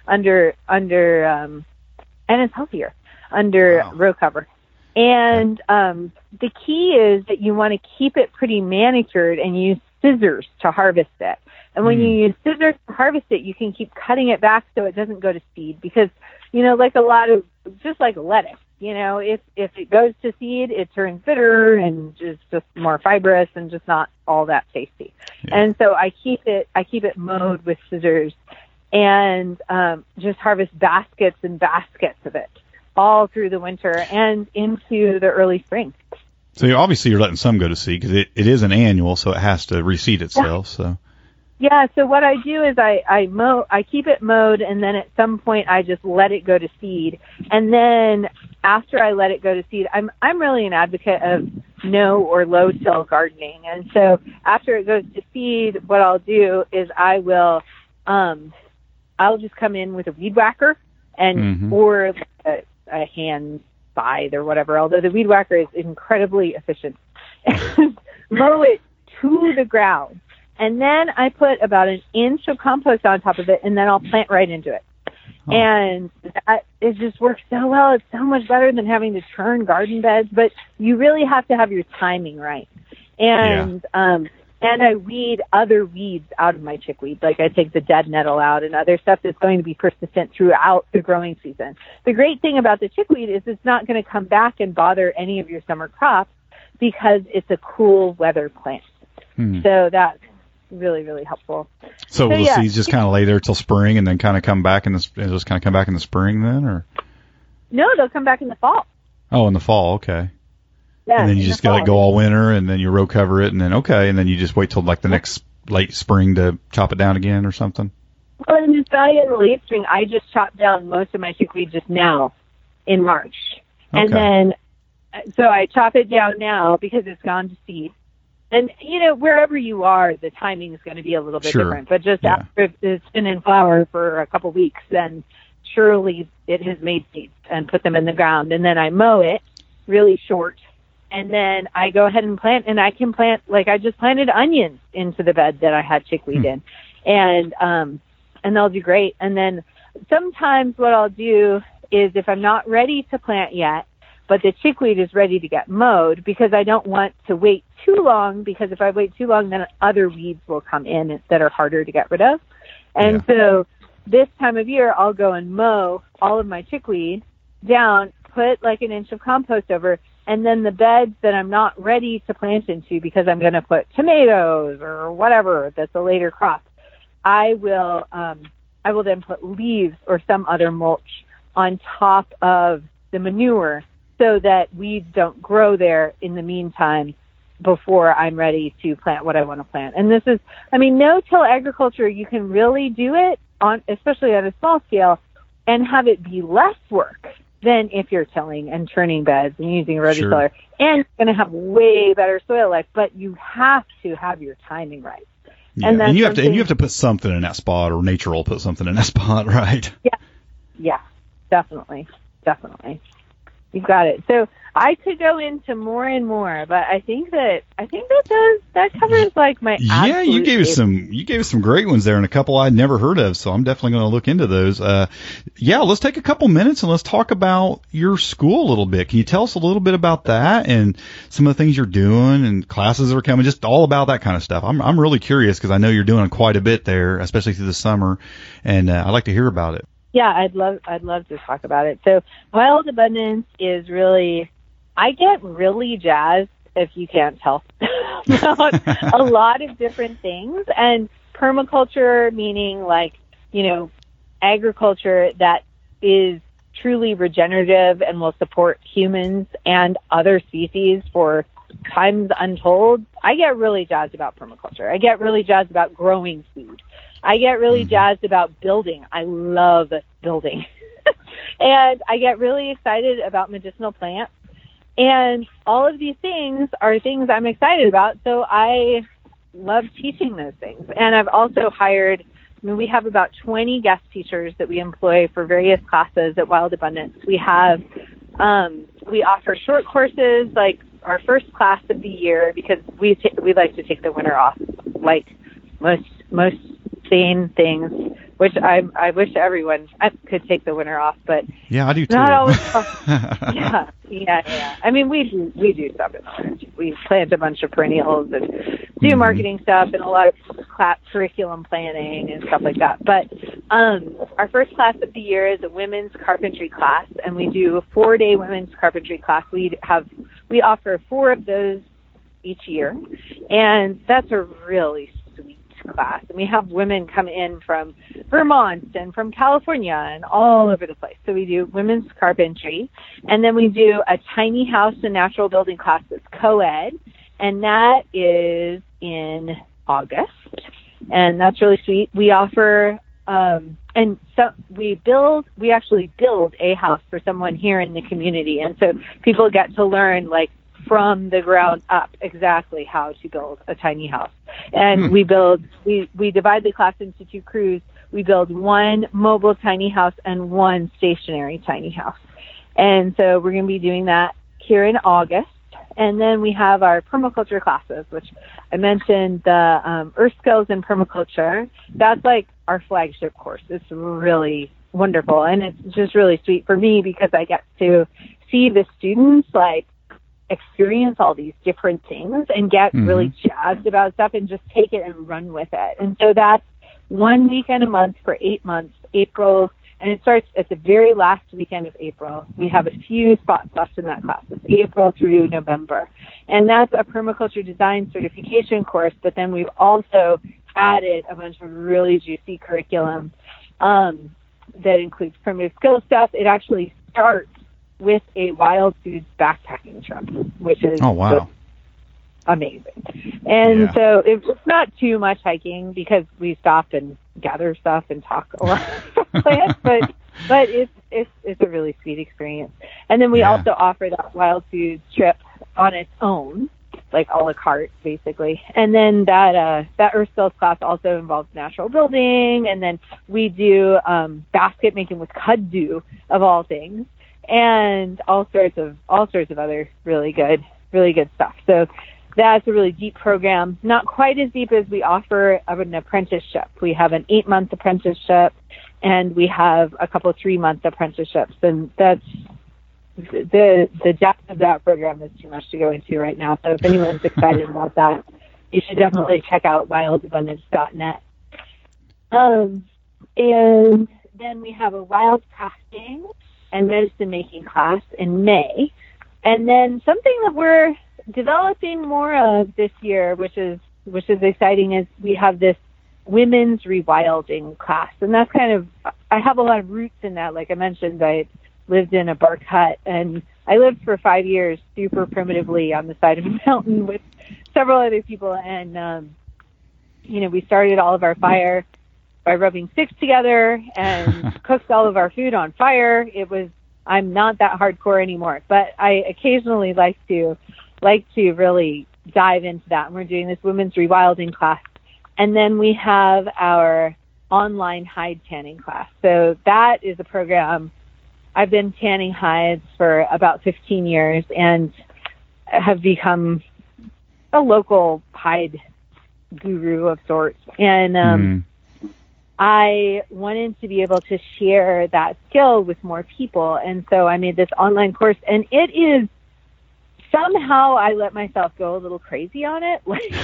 under under um, and it's healthier under Wow. row cover. And um, the key is that you want to keep it pretty manicured and use scissors to harvest it. And when Mm. you use scissors to harvest it, you can keep cutting it back so it doesn't go to seed. Because, you know, like a lot of, just like lettuce, you know, if, if it goes to seed, it turns bitter and is just more fibrous and just not all that tasty. Yeah. And so I keep it, I keep it mowed with scissors and um, just harvest baskets and baskets of it all through the winter and into the early spring. So you, obviously you're letting some go to seed because it, it is an annual, so it has to reseed itself. So Yeah, so what I do is I, I mow, I keep it mowed, and then at some point I just let it go to seed. And then after I let it go to seed, I'm I'm really an advocate of no or low till gardening. And so after it goes to seed, what I'll do is I will um I'll just come in with a weed whacker and Mhm. or a, a hand scythe or whatever, although the weed whacker is incredibly efficient. Mow it to the ground. And then I put about an inch of compost on top of it, and then I'll plant right into it. Oh. And that, it just works so well. It's so much better than having to turn garden beds, but you really have to have your timing right. And um, and I weed other weeds out of my chickweed. Like I take the dead nettle out and other stuff that's going to be persistent throughout the growing season. The great thing about the chickweed is it's not going to come back and bother any of your summer crops because it's a cool weather plant. Hmm. So that's really, really helpful. So, So, will the yeah. seeds just kind of lay there till spring and then kind of come back in the sp- just kind of come back in the spring then, or No, they'll come back in the fall. oh, in the fall? Okay. Yeah, And then you in just the let fall. it go all winter, and then you row cover it, and then okay, and then you just wait till like the next late spring to chop it down again or something. Well, in this valley in the late spring, I just chopped down most of my chickweed just now in March. And Okay. then, so I chop it down now because it's gone to seed. And, you know, wherever you are, the timing is going to be a little bit Sure. different. But just Yeah. after it's been in flower for a couple weeks, then surely it has made seeds and put them in the ground. And then I mow it really short. And then I go ahead and plant, and I can plant, like I just planted onions into the bed that I had chickweed Hmm. in. And, um, and they'll do great. And then sometimes what I'll do is if I'm not ready to plant yet, but the chickweed is ready to get mowed because I don't want to wait too long, because if I wait too long, then other weeds will come in that are harder to get rid of. And so this time of year, I'll go and mow all of my chickweed down, put like an inch of compost over, and then the beds that I'm not ready to plant into because I'm going to put tomatoes or whatever that's a later crop, I will um, I will then put leaves or some other mulch on top of the manure so that weeds don't grow there in the meantime before I'm ready to plant what I want to plant. And this is, I mean, no-till agriculture, you can really do it, on, especially at a small scale, and have it be less work than if you're tilling and turning beds and using a rototiller. Sure. And you're going to have way better soil life, but you have to have your timing right. Yeah. And And, that's you have to and something- you have to put something in that spot, or nature will put something in that spot, right? Yeah, definitely. Definitely. You've got it. So I could go into more and more, but I think that I think that does that covers like my Yeah, you absolute gave us favorite. some you gave us some great ones there, and a couple I'd never heard of, so I'm definitely going to look into those. Uh, yeah, let's take a couple minutes and let's talk about your school a little bit. Can you tell us a little bit about that and some of the things you're doing and classes that are coming, just all about that kind of stuff? I'm I'm really curious because I know you're doing quite a bit there, especially through the summer, and uh, I'd like to hear about it. Yeah, I'd love I'd love to talk about it. So Wild Abundance is really, I get really jazzed, if you can't tell, about a lot of different things. And permaculture, meaning like, you know, agriculture that is truly regenerative and will support humans and other species for times untold. I get really jazzed about permaculture. I get really jazzed about growing food. I get really Mm-hmm. jazzed about building. I love building. And I get really excited about medicinal plants. And all of these things are things I'm excited about. So I love teaching those things. And I've also hired, I mean, we have about twenty guest teachers that we employ for various classes at Wild Abundance. We have, um, we offer short courses, like our first class of the year, because we t- we like to take the winter off, like most most sane things which I I wish everyone could take the winter off, but yeah, I do too. Not always. yeah, yeah, yeah. I mean, we do we do stuff in the winter. We plant a bunch of perennials and do mm-hmm. marketing stuff and a lot of class, curriculum planning and stuff like that. But um, our first class of the year is a women's carpentry class, and we do a four-day women's carpentry class. We have we offer four of those each year, and that's a really sweet class. And we have women come in from Vermont and from California and all over the place. So we do women's carpentry, and then we do a tiny house and natural building class that's co-ed, and that is in August, and that's really sweet. We offer um, and so we build, we actually build a house for someone here in the community, and so people get to learn like from the ground up exactly how to build a tiny house. And hmm. we build, we, we divide the class into two crews. We build one mobile tiny house and one stationary tiny house. And so we're going to be doing that here in August. And then we have our permaculture classes, which I mentioned, the um, Earth Skills and Permaculture. That's like our flagship course. It's really wonderful. And it's just really sweet for me because I get to see the students like experience all these different things and get mm-hmm. really jazzed about stuff and just take it and run with it. And so that's one weekend a month for eight months, April, and it starts at the very last weekend of April. We have a few spots left in that class. It's April through November. And that's a permaculture design certification course, but then we've also added a bunch of really juicy curriculum um, that includes primitive skill stuff. It actually starts with a Wild Foods backpacking trip, which is oh wow amazing. And yeah. so it's not too much hiking because we stop and gather stuff and talk a lot about plants, but but it's it's it's a really sweet experience. And then we yeah. also offer that Wild Foods trip on its own, like a la carte basically. And then that uh that Earth Skills class also involves natural building, and then we do um basket making with kudzu of all things, and all sorts of all sorts of other really good really good stuff. So that's a really deep program, not quite as deep as we offer of an apprenticeship. We have an eight month apprenticeship, and we have a couple three month apprenticeships, and that's the the depth of that program is too much to go into right now. So if anyone's excited about that, you should definitely check out wild abundance dot net. Um, and then we have a wild crafting and medicine making class in May. And then something that we're developing more of this year, which is which is exciting, is we have this women's rewilding class. And that's kind of, I have a lot of roots in that. Like I mentioned, I lived in a bark hut, and I lived for five years super primitively on the side of a mountain with several other people. And, um, you know, we started all of our fire by rubbing sticks together and cooked all of our food on fire. It was, I'm not that hardcore anymore, but I occasionally like to, like to really dive into that. And we're doing this women's rewilding class. And then we have our online hide tanning class. So that is a program. I've been tanning hides for about fifteen years and have become a local hide guru of sorts. And, um, mm. I wanted to be able to share that skill with more people. And so I made this online course, and it is somehow I let myself go a little crazy on it.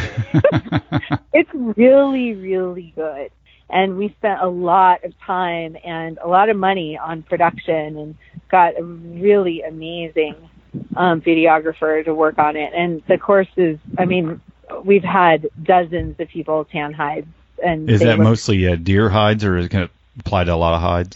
It's really, really good. And we spent a lot of time and a lot of money on production and got a really amazing um, videographer to work on it. And the course is, I mean, we've had dozens of people tan hides. And is that look, mostly uh, deer hides, or is it going to apply to a lot of hides?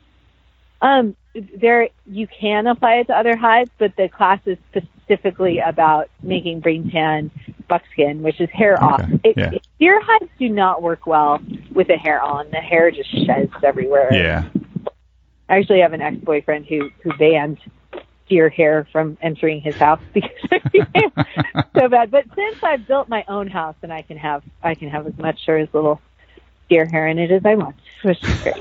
Um, there you can apply it to other hides, but the class is specifically about making brain tan buckskin, which is hair okay. off. It, yeah. it, deer hides do not work well with the hair on. The hair just sheds everywhere. Yeah. I actually have an ex-boyfriend who who banned deer hair from entering his house because it became so bad. But since I've built my own house, and I can have I can have as much or as little deer hair in it as I want, which is great.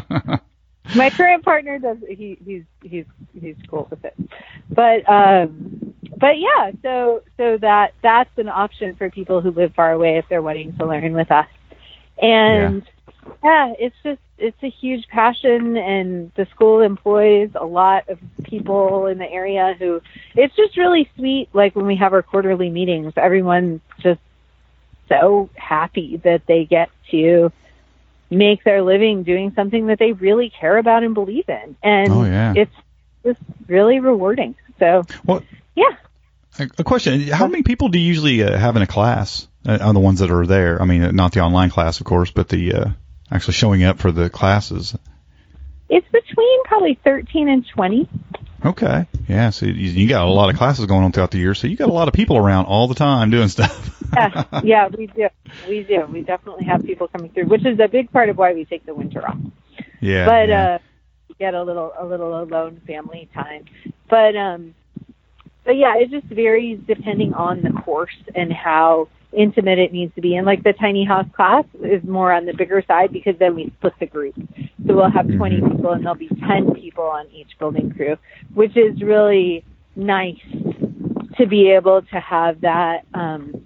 My current partner does he he's he's he's cool with it. But um but yeah, so so that that's an option for people who live far away if they're wanting to learn with us. And Yeah, it's just, it's a huge passion, and the school employs a lot of people in the area who, it's just really sweet. Like when we have our quarterly meetings, everyone's just so happy that they get to make their living doing something that they really care about and believe in. And oh, yeah. it's just really rewarding. So, well, yeah. A, a question, how many people do you usually uh, have in a class, uh, on the ones that are there? I mean, not the online class, of course, but the uh, actually showing up for the classes. It's between probably thirteen and twenty. Okay. Yeah, so you, you got a lot of classes going on throughout the year, so you got a lot of people around all the time doing stuff. yeah, yeah, we do. We do. We definitely have people coming through, which is a big part of why we take the winter off. Yeah. But yeah. uh we get a little a little alone family time. But um but yeah, it just varies depending on the course and how intimate it needs to be. And like the tiny house class is more on the bigger side because then we split the group. So we'll have twenty mm-hmm. people and there'll be ten people on each building crew, which is really nice to be able to have that um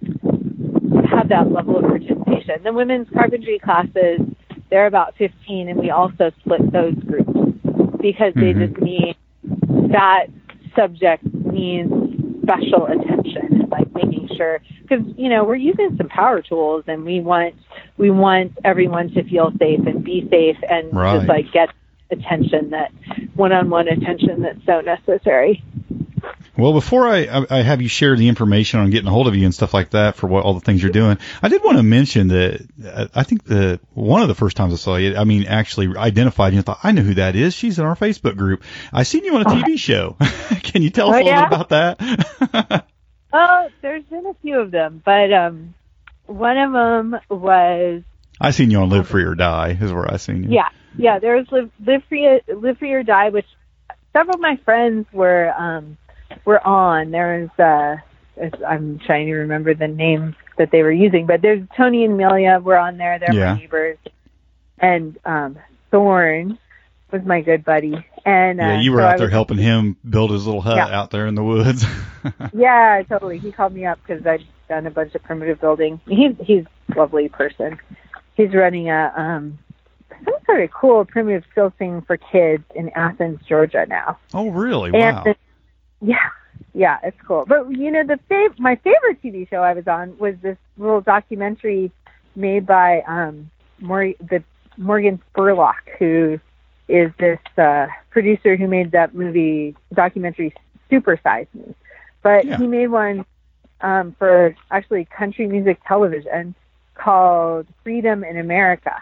have that level of participation. The women's carpentry classes, they're about fifteen, and we also split those groups because they mm-hmm. just need, that subject needs special attention, like making sure, because, you know, we're using some power tools, and we want, we want everyone to feel safe and be safe and right. just like get attention, that one-on-one attention that's so necessary. Well, before I, I have you share the information on getting a hold of you and stuff like that for what all the things you're doing, I did want to mention that uh, I think the one of the first times I saw you, I mean, actually identified you and thought, I know who that is. She's in our Facebook group. I seen you on a T V show. Can you tell us oh, a little yeah? bit about that? Oh, there's been a few of them, but um, one of them was. I seen you on Live Free or Die. Is where I seen you. Yeah, yeah. There was Live, Live Free, Live Free or Die, which several of my friends were. Um, We're on. There was, uh, I'm trying to remember the names that they were using, but there's Tony and Amelia were on there. They're yeah. my neighbors. And um, Thorne was my good buddy. And uh, yeah, you were so out I there was, helping him build his little hut yeah. out there in the woods. yeah, totally. He called me up because I'd done a bunch of primitive building. He's he's a lovely person. He's running a um, some sort of cool primitive skills thing for kids in Athens, Georgia now. Oh, really? And wow. the, Yeah, yeah, it's cool. But, you know, the fav- my favorite T V show I was on was this little documentary made by um, Mor- the Morgan Spurlock, who is this uh, producer who made that movie documentary Super Size Me. But yeah. he made one um, for actually country music television called Freedom in America.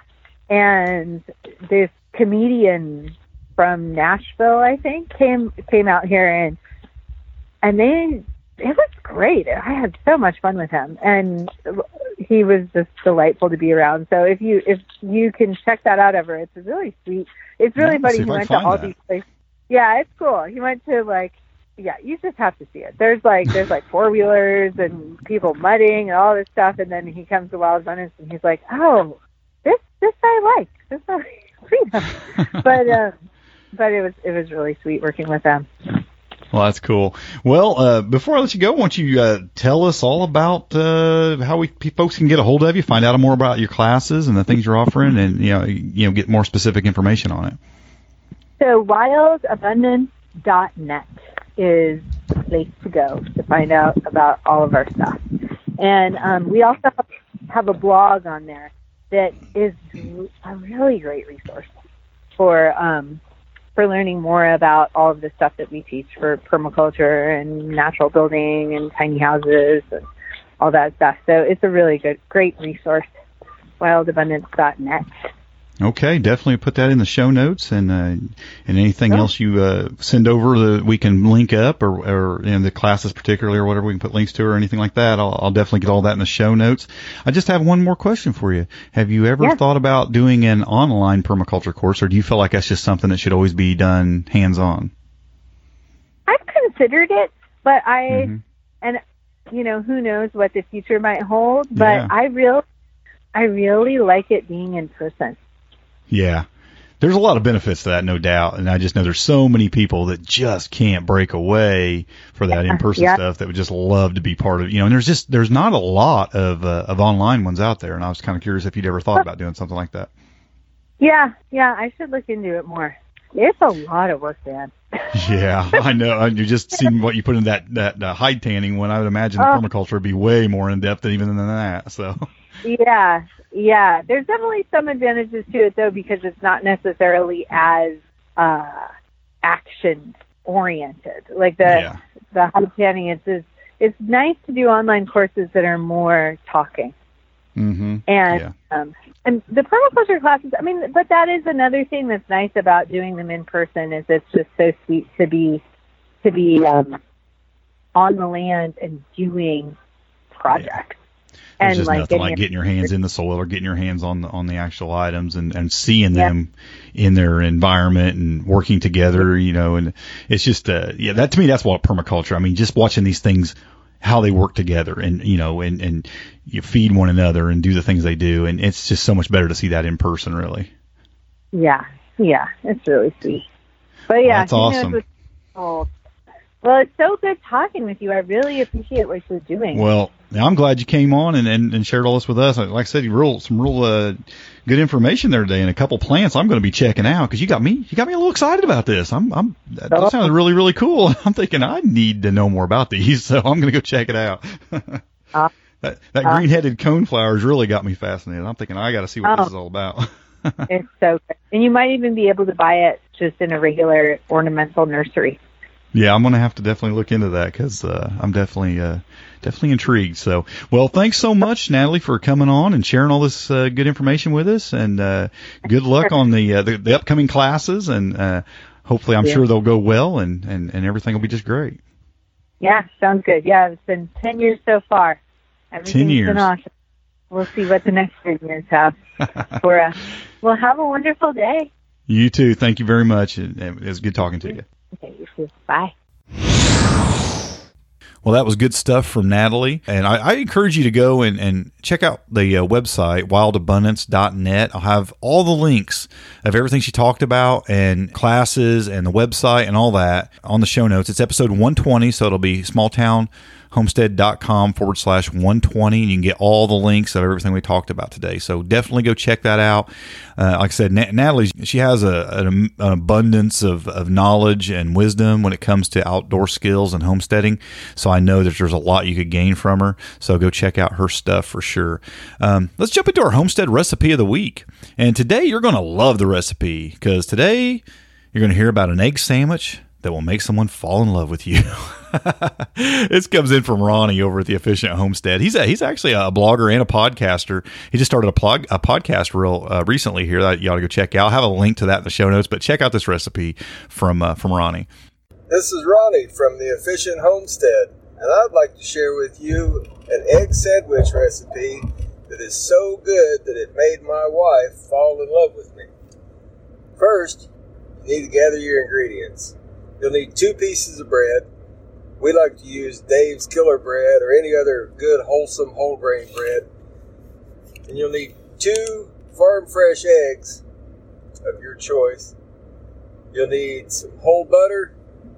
And this comedian from Nashville, I think, came came out here and And they, it was great. I had so much fun with him, and he was just delightful to be around. So if you if you can check that out ever, it's really sweet. It's really yeah, funny. He went to all that. these places. Yeah, it's cool. He went to like, yeah, you just have to see it. There's like there's like four wheelers and people mudding and all this stuff, and then he comes to Wild Abundance and he's like, oh, this this I like. This I freedom. but uh, but it was it was really sweet working with them. Well, that's cool. Well, uh, before I let you go, why don't you uh, tell us all about uh, how we folks can get a hold of you, find out more about your classes and the things you're offering, and you know, you know, get more specific information on it. So, wild abundance dot net is the place to go to find out about all of our stuff. And um, we also have a blog on there that is a really great resource for. Um, for learning more about all of the stuff that we teach for permaculture and natural building and tiny houses and all that stuff. So it's a really good, great resource, wild abundance dot net. Okay, definitely put that in the show notes, and uh, and anything oh. else you uh, send over that we can link up, or, or in the classes particularly, or whatever we can put links to, or anything like that. I'll, I'll definitely get all that in the show notes. I just have one more question for you. Have you ever yeah. thought about doing an online permaculture course, or do you feel like that's just something that should always be done hands-on? I've considered it, but I, mm-hmm. and you know, who knows what the future might hold. But yeah. I real, I really like it being in person. Yeah, There's a lot of benefits to that, no doubt. And I just know there's so many people that just can't break away for that in-person yeah. stuff that would just love to be part of, you know, and there's just, there's not a lot of, uh, of online ones out there. And I was kind of curious if you'd ever thought about doing something like that. Yeah. Yeah. I should look into it more. It's a lot of work, Dan. Yeah, I know. You just seen what you put in that, that uh, hide tanning one. I would imagine the oh. permaculture would be way more in depth than even than that. So. Yeah. Yeah, there's definitely some advantages to it, though, because it's not necessarily as uh, action-oriented. Like the yeah. the high tanning, it's, it's, it's nice to do online courses that are more talking. Mm-hmm. And yeah. um, and the permaculture classes, I mean, but that is another thing that's nice about doing them in person is it's just so sweet to be, to be um, on the land and doing projects. Yeah. There's And just like nothing getting like your, getting your hands in the soil or getting your hands on the, on the actual items and, and seeing yeah. them in their environment and working together, you know, and it's just, uh, yeah, that to me, that's what permaculture, I mean, just watching these things, how they work together and, you know, and, and you feed one another and do the things they do. And it's just so much better to see that in person, really. Yeah. Yeah. It's really sweet. But yeah, well, that's awesome. Knows well, it's so good talking with you. I really appreciate what you're doing. Well, I'm glad you came on and, and, and shared all this with us. Like I said, you real some real uh, good information there today, and a couple plants I'm going to be checking out because you got me you got me a little excited about this. I'm I'm that, that sounded really really cool. I'm thinking I need to know more about these, so I'm going to go check it out. uh, that that uh, green-headed coneflowers really got me fascinated. I'm thinking I got to see what oh, this is all about. It's so good, and you might even be able to buy it just in a regular ornamental nursery. Yeah, I'm going to have to definitely look into that because uh, I'm definitely uh, definitely intrigued. So, well, thanks so much, Natalie, for coming on and sharing all this uh, good information with us. And uh, good luck on the, uh, the the upcoming classes. And uh, hopefully, I'm yeah. sure they'll go well and, and, and everything will be just great. Yeah, sounds good. Yeah, it's been ten years so far. Everything's ten years. Been awesome. We'll see what the next ten years have for us. Well, have a wonderful day. You too. Thank you very much. It, it was good talking to you. Okay, you too. Bye. Well, that was good stuff from Natalie. And I, I encourage you to go and, and check out the uh, website, wild abundance dot net. I'll have all the links of everything she talked about and classes and the website and all that on the show notes. It's episode one twenty, so it'll be smalltownhomestead.com forward slash 120. And you can get all the links of everything we talked about today. So definitely go check that out. Uh, like I said, Nat- Natalie, she has a, an, an abundance of, of knowledge and wisdom when it comes to outdoor skills and homesteading. So I know that there's a lot you could gain from her. So go check out her stuff for sure. Um, let's jump into our homestead recipe of the week. And today you're going to love the recipe because today you're going to hear about an egg sandwich that will make someone fall in love with you. This comes in from Ronnie over at the Efficient Homestead. He's a, he's actually a blogger and a podcaster. He just started a, plug, a podcast real uh, recently here that you ought to go check out. I'll have a link to that in the show notes, but check out this recipe from uh, from Ronnie. This is Ronnie from the Efficient Homestead, and I'd like to share with you an egg sandwich recipe that is so good that it made my wife fall in love with me. First, you need to gather your ingredients. You'll need two pieces of bread. We like to use Dave's Killer Bread or any other good, wholesome, whole grain bread. And you'll need two farm fresh eggs of your choice. You'll need some whole butter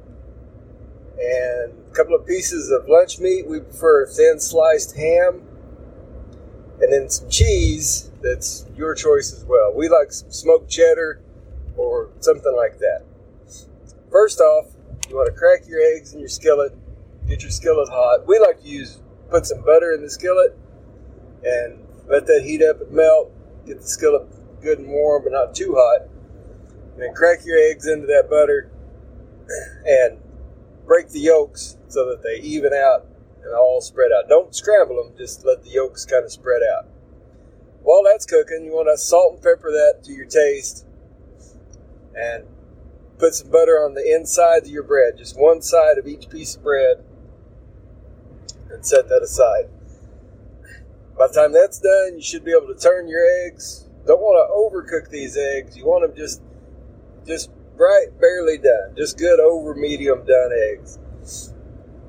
and a couple of pieces of lunch meat. We prefer thin sliced ham. And then some cheese that's your choice as well. We like some smoked cheddar or something like that. First off, you want to crack your eggs in your skillet, get your skillet hot. We like to use, put some butter in the skillet and let that heat up and melt. Get the skillet good and warm, but not too hot. And then crack your eggs into that butter and break the yolks so that they even out and all spread out. Don't scramble them, just let the yolks kind of spread out. While that's cooking, you want to salt and pepper that to your taste and put some butter on the insides of your bread, just one side of each piece of bread, and set that aside. By the time that's done, you should be able to turn your eggs. Don't want to overcook these eggs. You want them just, just right, barely done. Just good over medium done eggs.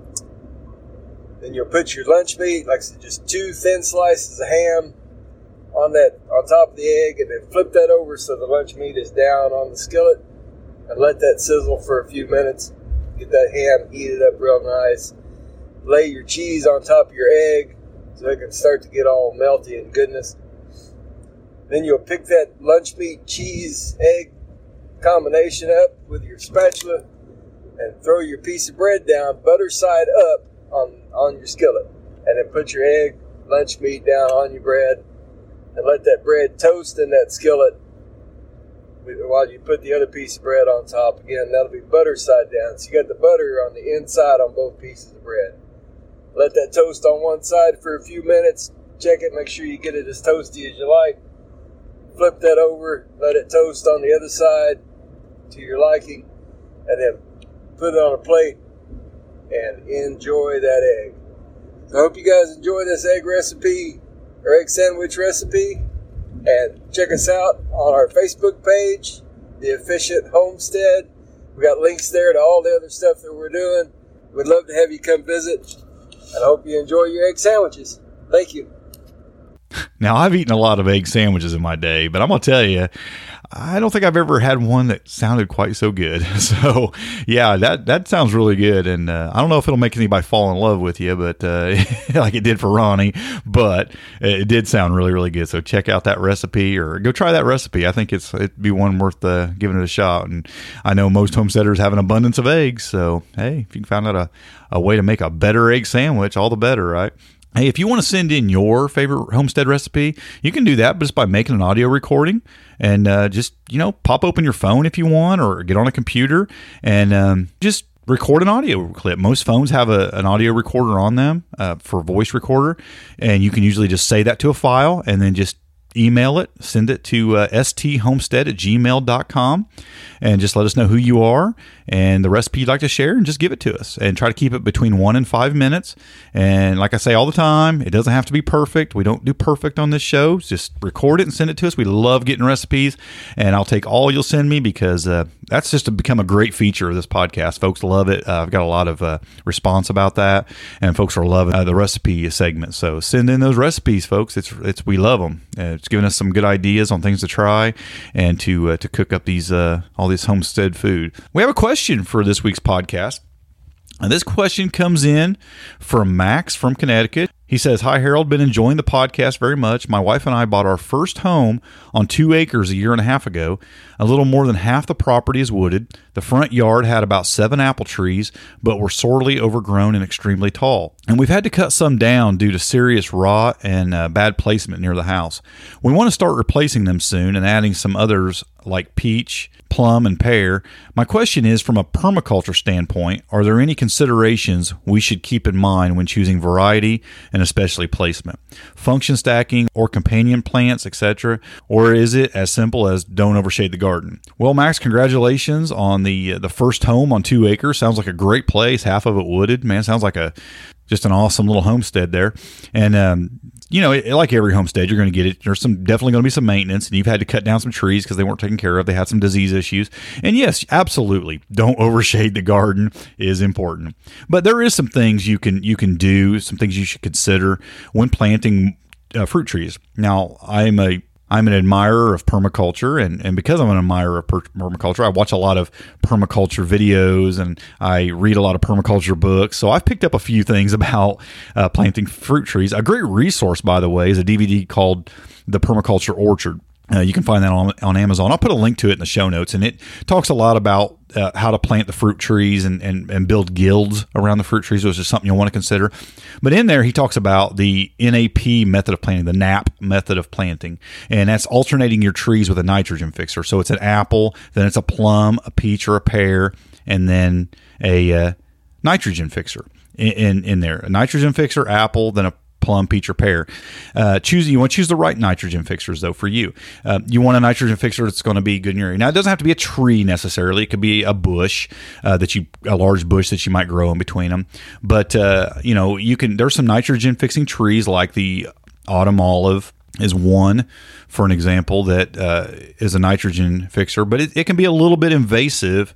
Then you'll put your lunch meat, like I said, just two thin slices of ham, on that on top of the egg, and then flip that over so the lunch meat is down on the skillet, and let that sizzle for a few minutes. Get that ham heated up real nice. Lay your cheese on top of your egg so it can start to get all melty and goodness. Then you'll pick that lunch meat cheese egg combination up with your spatula and throw your piece of bread down, butter side up on, on your skillet. And then put your egg, lunch meat down on your bread and let that bread toast in that skillet while you put the other piece of bread on top. Again, that'll be butter side down. So you got the butter on the inside on both pieces of bread. Let that toast on one side for a few minutes. Check it, make sure you get it as toasty as you like. Flip that over, let it toast on the other side to your liking, and then put it on a plate and enjoy that egg. I hope you guys enjoy this egg recipe or egg sandwich recipe, and check us out on our Facebook page, The Efficient Homestead. We got links there to all the other stuff that we're doing. We'd love to have you come visit, and I hope you enjoy your egg sandwiches. Thank you. Now, I've eaten a lot of egg sandwiches in my day, but I'm going to tell you, I don't think I've ever had one that sounded quite so good. So, yeah, that that sounds really good. And uh, I don't know if it'll make anybody fall in love with you, but uh, like it did for Ronnie, but it did sound really, really good. So check out that recipe or go try that recipe. I think it's it'd be one worth uh, giving it a shot. And I know most homesteaders have an abundance of eggs. So, hey, if you can find out a, a way to make a better egg sandwich, all the better, right? Hey, if you want to send in your favorite homestead recipe, you can do that just by making an audio recording and uh, just, you know, pop open your phone if you want or get on a computer and um, just record an audio clip. Most phones have a, an audio recorder on them uh, for voice recorder, and you can usually just say that to a file and then just email it, send it to uh, sthomestead at gmail dot com, and just let us know who you are and the recipe you'd like to share, and just give it to us. And try to keep it between one and five minutes. And like I say all the time, it doesn't have to be perfect. We don't do perfect on this show. Just record it and send it to us. We love getting recipes, and I'll take all you'll send me because uh, that's just to become a great feature of this podcast. Folks love it. Uh, I've got a lot of uh, response about that, and folks are loving uh, the recipe segment. So send in those recipes, folks. It's it's we love them. Uh, it's giving us some good ideas on things to try and to uh, to cook up these uh, all this homestead food. We have a question for this week's podcast. And this question comes in from Max from Connecticut. He says, "Hi, Harold. Been enjoying the podcast very much. My wife and I bought our first home on two acres a year and a half ago. A little more than half the property is wooded. The front yard had about seven apple trees, but were sorely overgrown and extremely tall. And we've had to cut some down due to serious rot and uh, bad placement near the house. We want to start replacing them soon and adding some others like peach, plum, and pear. My question is, from a permaculture standpoint, are there any considerations we should keep in mind when choosing variety and especially placement, function stacking, or companion plants, et cetera? Or is it as simple as don't overshade the garden?" Well, Max, congratulations on the uh, the first home on two acres. Sounds like a great place. Half of it wooded. Man, sounds like a just an awesome little homestead there. And um, you know, it, like every homestead, you're going to get it. There's some definitely going to be some maintenance, and you've had to cut down some trees because they weren't taken care of. They had some disease issues. And yes, absolutely, don't overshade the garden is important. But there is some things you can you can do, some things you should consider when planting uh, fruit trees. Now, I'm a I'm an admirer of permaculture, and, and because I'm an admirer of per- permaculture, I watch a lot of permaculture videos and I read a lot of permaculture books. So I've picked up a few things about uh, planting fruit trees. A great resource, by the way, is a D V D called The Permaculture Orchard. Uh, you can find that on, on Amazon. I'll put a link to it in the show notes, and it talks a lot about uh, how to plant the fruit trees and, and, and build guilds around the fruit trees, which is something you'll want to consider. But in there, he talks about the N A P method of planting, the N A P method of planting, and that's alternating your trees with a nitrogen fixer. So it's an apple, then it's a plum, a peach, or a pear, and then a uh, nitrogen fixer in, in, in there. A nitrogen fixer, apple, then a plum, peach, or pear. Uh, choose you want to choose the right nitrogen fixers though for you. Uh, you want a nitrogen fixer that's going to be good in your area. Now, it doesn't have to be a tree necessarily. It could be a bush uh, that you a large bush that you might grow in between them. But uh, you know, you can. There's some nitrogen fixing trees like the autumn olive is one, for an example, that uh, is a nitrogen fixer, but it, it can be a little bit invasive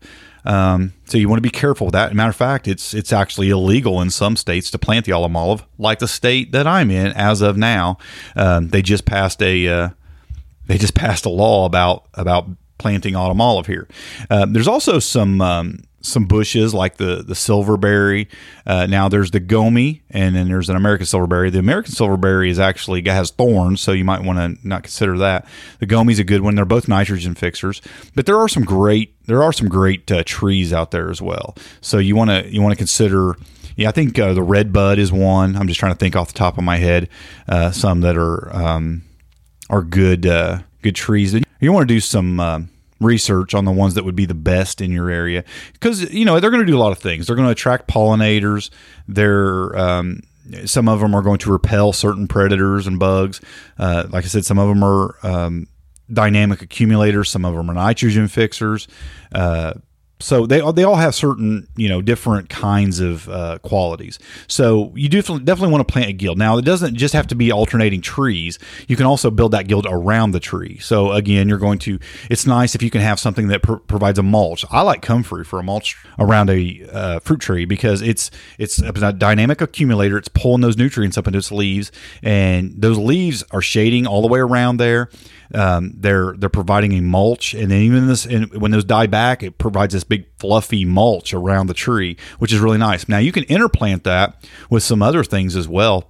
Um, so you want to be careful with that. Matter of fact, it's it's actually illegal in some states to plant the autumn olive, like the state that I'm in as of now. Um, they just passed a uh, they just passed a law about about planting autumn olive here. Uh, there's also some um, some bushes like the the silverberry. Uh, now there's the gomi, and then there's an American silverberry. The American silverberry is actually has thorns, so you might want to not consider that. The gomi's a good one. They're both nitrogen fixers, but there are some great there are some great uh, trees out there as well. So you want to you want to consider. Yeah, I think uh, the red bud is one. I'm just trying to think off the top of my head. Uh, some that are um, are good uh, good trees. You want to do some. Uh, research on the ones that would be the best in your area, because you know they're going to do a lot of things. They're going to attract pollinators. They're um, some of them are going to repel certain predators and bugs. Uh, like I said, some of them are um, dynamic accumulators. Some of them are nitrogen fixers. Uh, So they they all have certain, you know, different kinds of uh, qualities. So you definitely definitely want to plant a guild. Now, it doesn't just have to be alternating trees. You can also build that guild around the tree. So again, you're going to. It's nice if you can have something that pr- provides a mulch. I like comfrey for a mulch around a uh, fruit tree because it's it's a dynamic accumulator. It's pulling those nutrients up into its leaves, and those leaves are shading all the way around there. Um, they're they're providing a mulch, and then even this, and when those die back, it provides this big fluffy mulch around the tree, which is really nice. Now you can interplant that with some other things as well.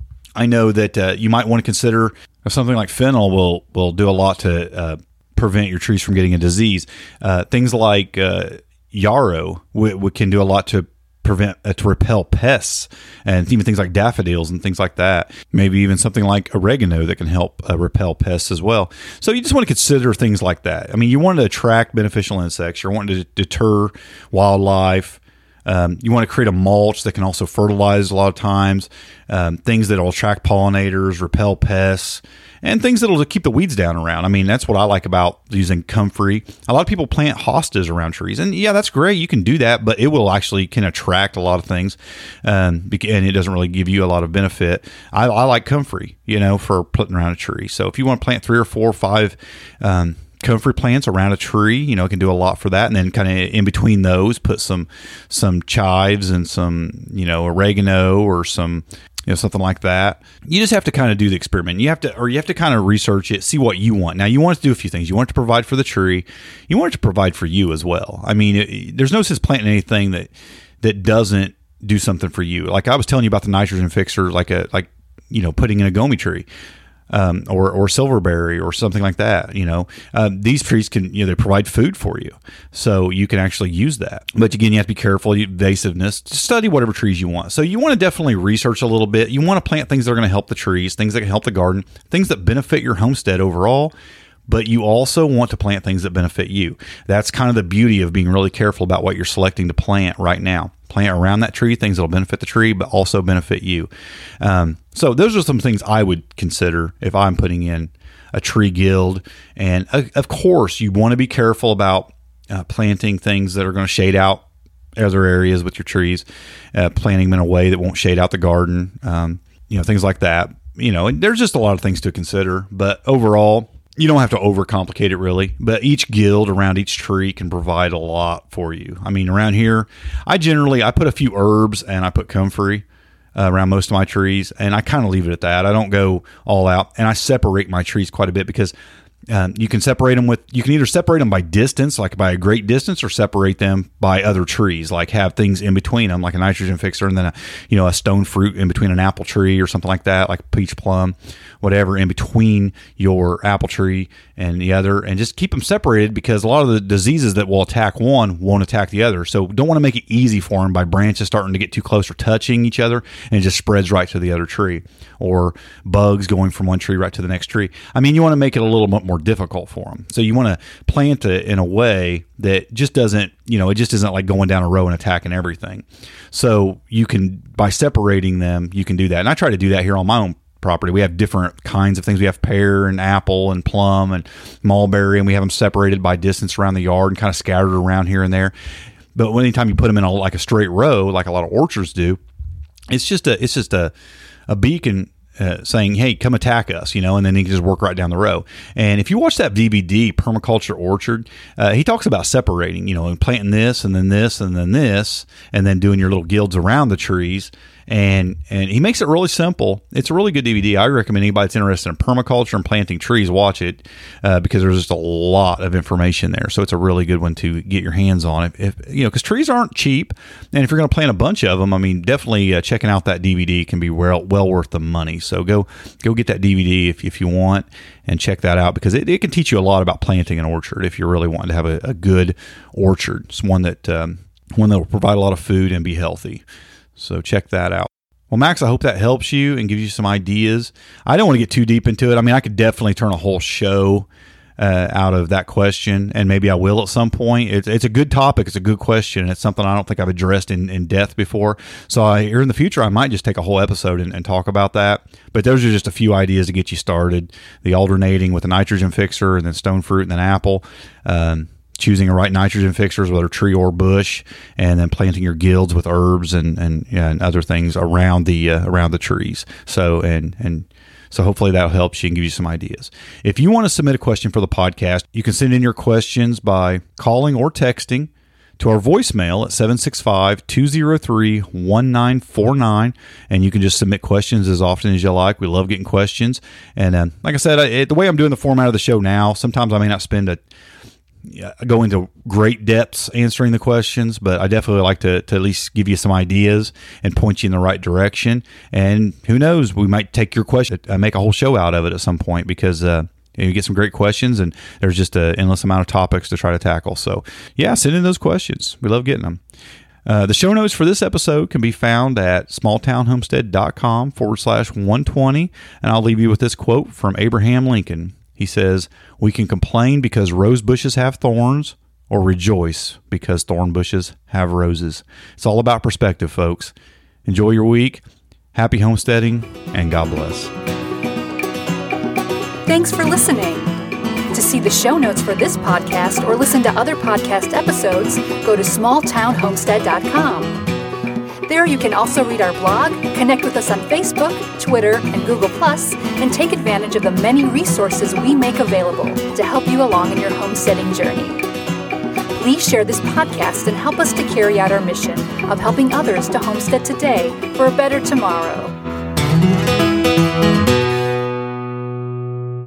I know that uh, you might want to consider something like fennel will will do a lot to uh, prevent your trees from getting a disease. Uh, things like uh, yarrow we, we can do a lot to prevent uh, to repel pests, and even things like daffodils and things like that. Maybe even something like oregano that can help uh, repel pests as well. So you just want to consider things like that. I mean, you want to attract beneficial insects. You're wanting to deter wildlife. Um, you want to create a mulch that can also fertilize a lot of times. Um, things that will attract pollinators, repel pests, and things that will keep the weeds down around. I mean, that's what I like about using comfrey. A lot of people plant hostas around trees, and yeah, that's great. You can do that, but it will actually can attract a lot of things, um, and it doesn't really give you a lot of benefit. I, I like comfrey, you know, for putting around a tree. So if you want to plant three or four or five um, comfrey plants around a tree, you know, it can do a lot for that. And then kind of in between those, put some some chives and some, you know, oregano or some, you know, something like that. You just have to kind of do the experiment. You have to, or you have to kind of research it, see what you want. Now, you want it to do a few things. You want it to provide for the tree. You want it to provide for you as well. I mean, it, there's no sense planting anything that that doesn't do something for you. Like I was telling you about the nitrogen fixer, like a like you know, putting in a gomi tree. Um, or, or silverberry or something like that. You know, um, these trees can, you know, they provide food for you. So you can actually use that. But again, you have to be careful, invasiveness, to study whatever trees you want. So you want to definitely research a little bit. You want to plant things that are going to help the trees, things that can help the garden, things that benefit your homestead overall. But you also want to plant things that benefit you. That's kind of the beauty of being really careful about what you're selecting to plant right now. Plant around that tree things that will benefit the tree, but also benefit you. Um, so those are some things I would consider if I'm putting in a tree guild. And uh, of course, you want to be careful about uh, planting things that are going to shade out other areas with your trees, uh, planting them in a way that won't shade out the garden, um, you know, things like that. You know, and there's just a lot of things to consider. But overall, you don't have to overcomplicate it really, but each guild around each tree can provide a lot for you. I mean, around here, I generally, I put a few herbs and I put comfrey uh, around most of my trees, and I kind of leave it at that. I don't go all out, and I separate my trees quite a bit because um, you can separate them with, you can either separate them by distance, like by a great distance, or separate them by other trees, like have things in between them, like a nitrogen fixer, and then a, you know, a stone fruit in between an apple tree or something like that, like peach plum, whatever, in between your apple tree and the other, and just keep them separated because a lot of the diseases that will attack one won't attack the other. So don't want to make it easy for them by branches starting to get too close or touching each other, and it just spreads right to the other tree, or bugs going from one tree right to the next tree. I mean, you want to make it a little bit more difficult for them. So you want to plant it in a way that just doesn't, you know, it just isn't like going down a row and attacking everything. So you can, by separating them, you can do that. And I try to do that here on my own property. We have different kinds of things. We have pear and apple and plum and mulberry, and we have them separated by distance around the yard and kind of scattered around here and there. But anytime you put them in a, like a straight row, like a lot of orchards do, it's just a it's just a a beacon uh, saying, hey, come attack us, you know, and then he can just work right down the row. And if you watch that D V D, Permaculture Orchard, uh, he talks about separating, you know, and planting this and then this and then this, and then doing your little guilds around the trees. And and he makes it really simple. It's a really good D V D. I recommend anybody that's interested in permaculture and planting trees watch it uh, because there's just a lot of information there. So it's a really good one to get your hands on. If, if you know, because trees aren't cheap, and if you're going to plant a bunch of them, I mean, definitely uh, checking out that D V D can be well well worth the money. So go go get that D V D if if you want and check that out because it, it can teach you a lot about planting an orchard if you're really wanting to have a, a good orchard. It's one that um, one that will provide a lot of food and be healthy. So check that out. Well, Max, I hope that helps you and gives you some ideas. I don't want to get too deep into it. I mean, I could definitely turn a whole show uh, out of that question, and maybe I will at some point. It's, it's a good topic. It's a good question. It's something I don't think I've addressed in, in depth before. So I, here in the future, I might just take a whole episode and, and talk about that. But those are just a few ideas to get you started. The alternating with a nitrogen fixer and then stone fruit and then apple. Um, choosing the right nitrogen fixers, whether tree or bush, and then planting your guilds with herbs and and, yeah, and other things around the uh, around the trees. So and and so hopefully that helps you and give you some ideas. If you want to submit a question for the podcast, you can send in your questions by calling or texting to our voicemail at seven six five, two oh three, one nine four nine, and you can just submit questions as often as you like. We love getting questions. And uh, like I said, I, the way I'm doing the format of the show now, sometimes I may not spend a I go into great depths answering the questions, but I definitely like to, to at least give you some ideas and point you in the right direction. And who knows, we might take your question and make a whole show out of it at some point because uh, you get some great questions and there's just an endless amount of topics to try to tackle. So yeah, send in those questions. We love getting them. Uh, the show notes for this episode can be found at smalltownhomestead.com forward slash 120. And I'll leave you with this quote from Abraham Lincoln. He says, "We can complain because rose bushes have thorns or rejoice because thorn bushes have roses." It's all about perspective, folks. Enjoy your week. Happy homesteading, and God bless. Thanks for listening. To see the show notes for this podcast or listen to other podcast episodes, go to small town homestead dot com. There you can also read our blog, connect with us on Facebook, Twitter, and Google Plus, and take advantage of the many resources we make available to help you along in your homesteading journey. Please share this podcast and help us to carry out our mission of helping others to homestead today for a better tomorrow.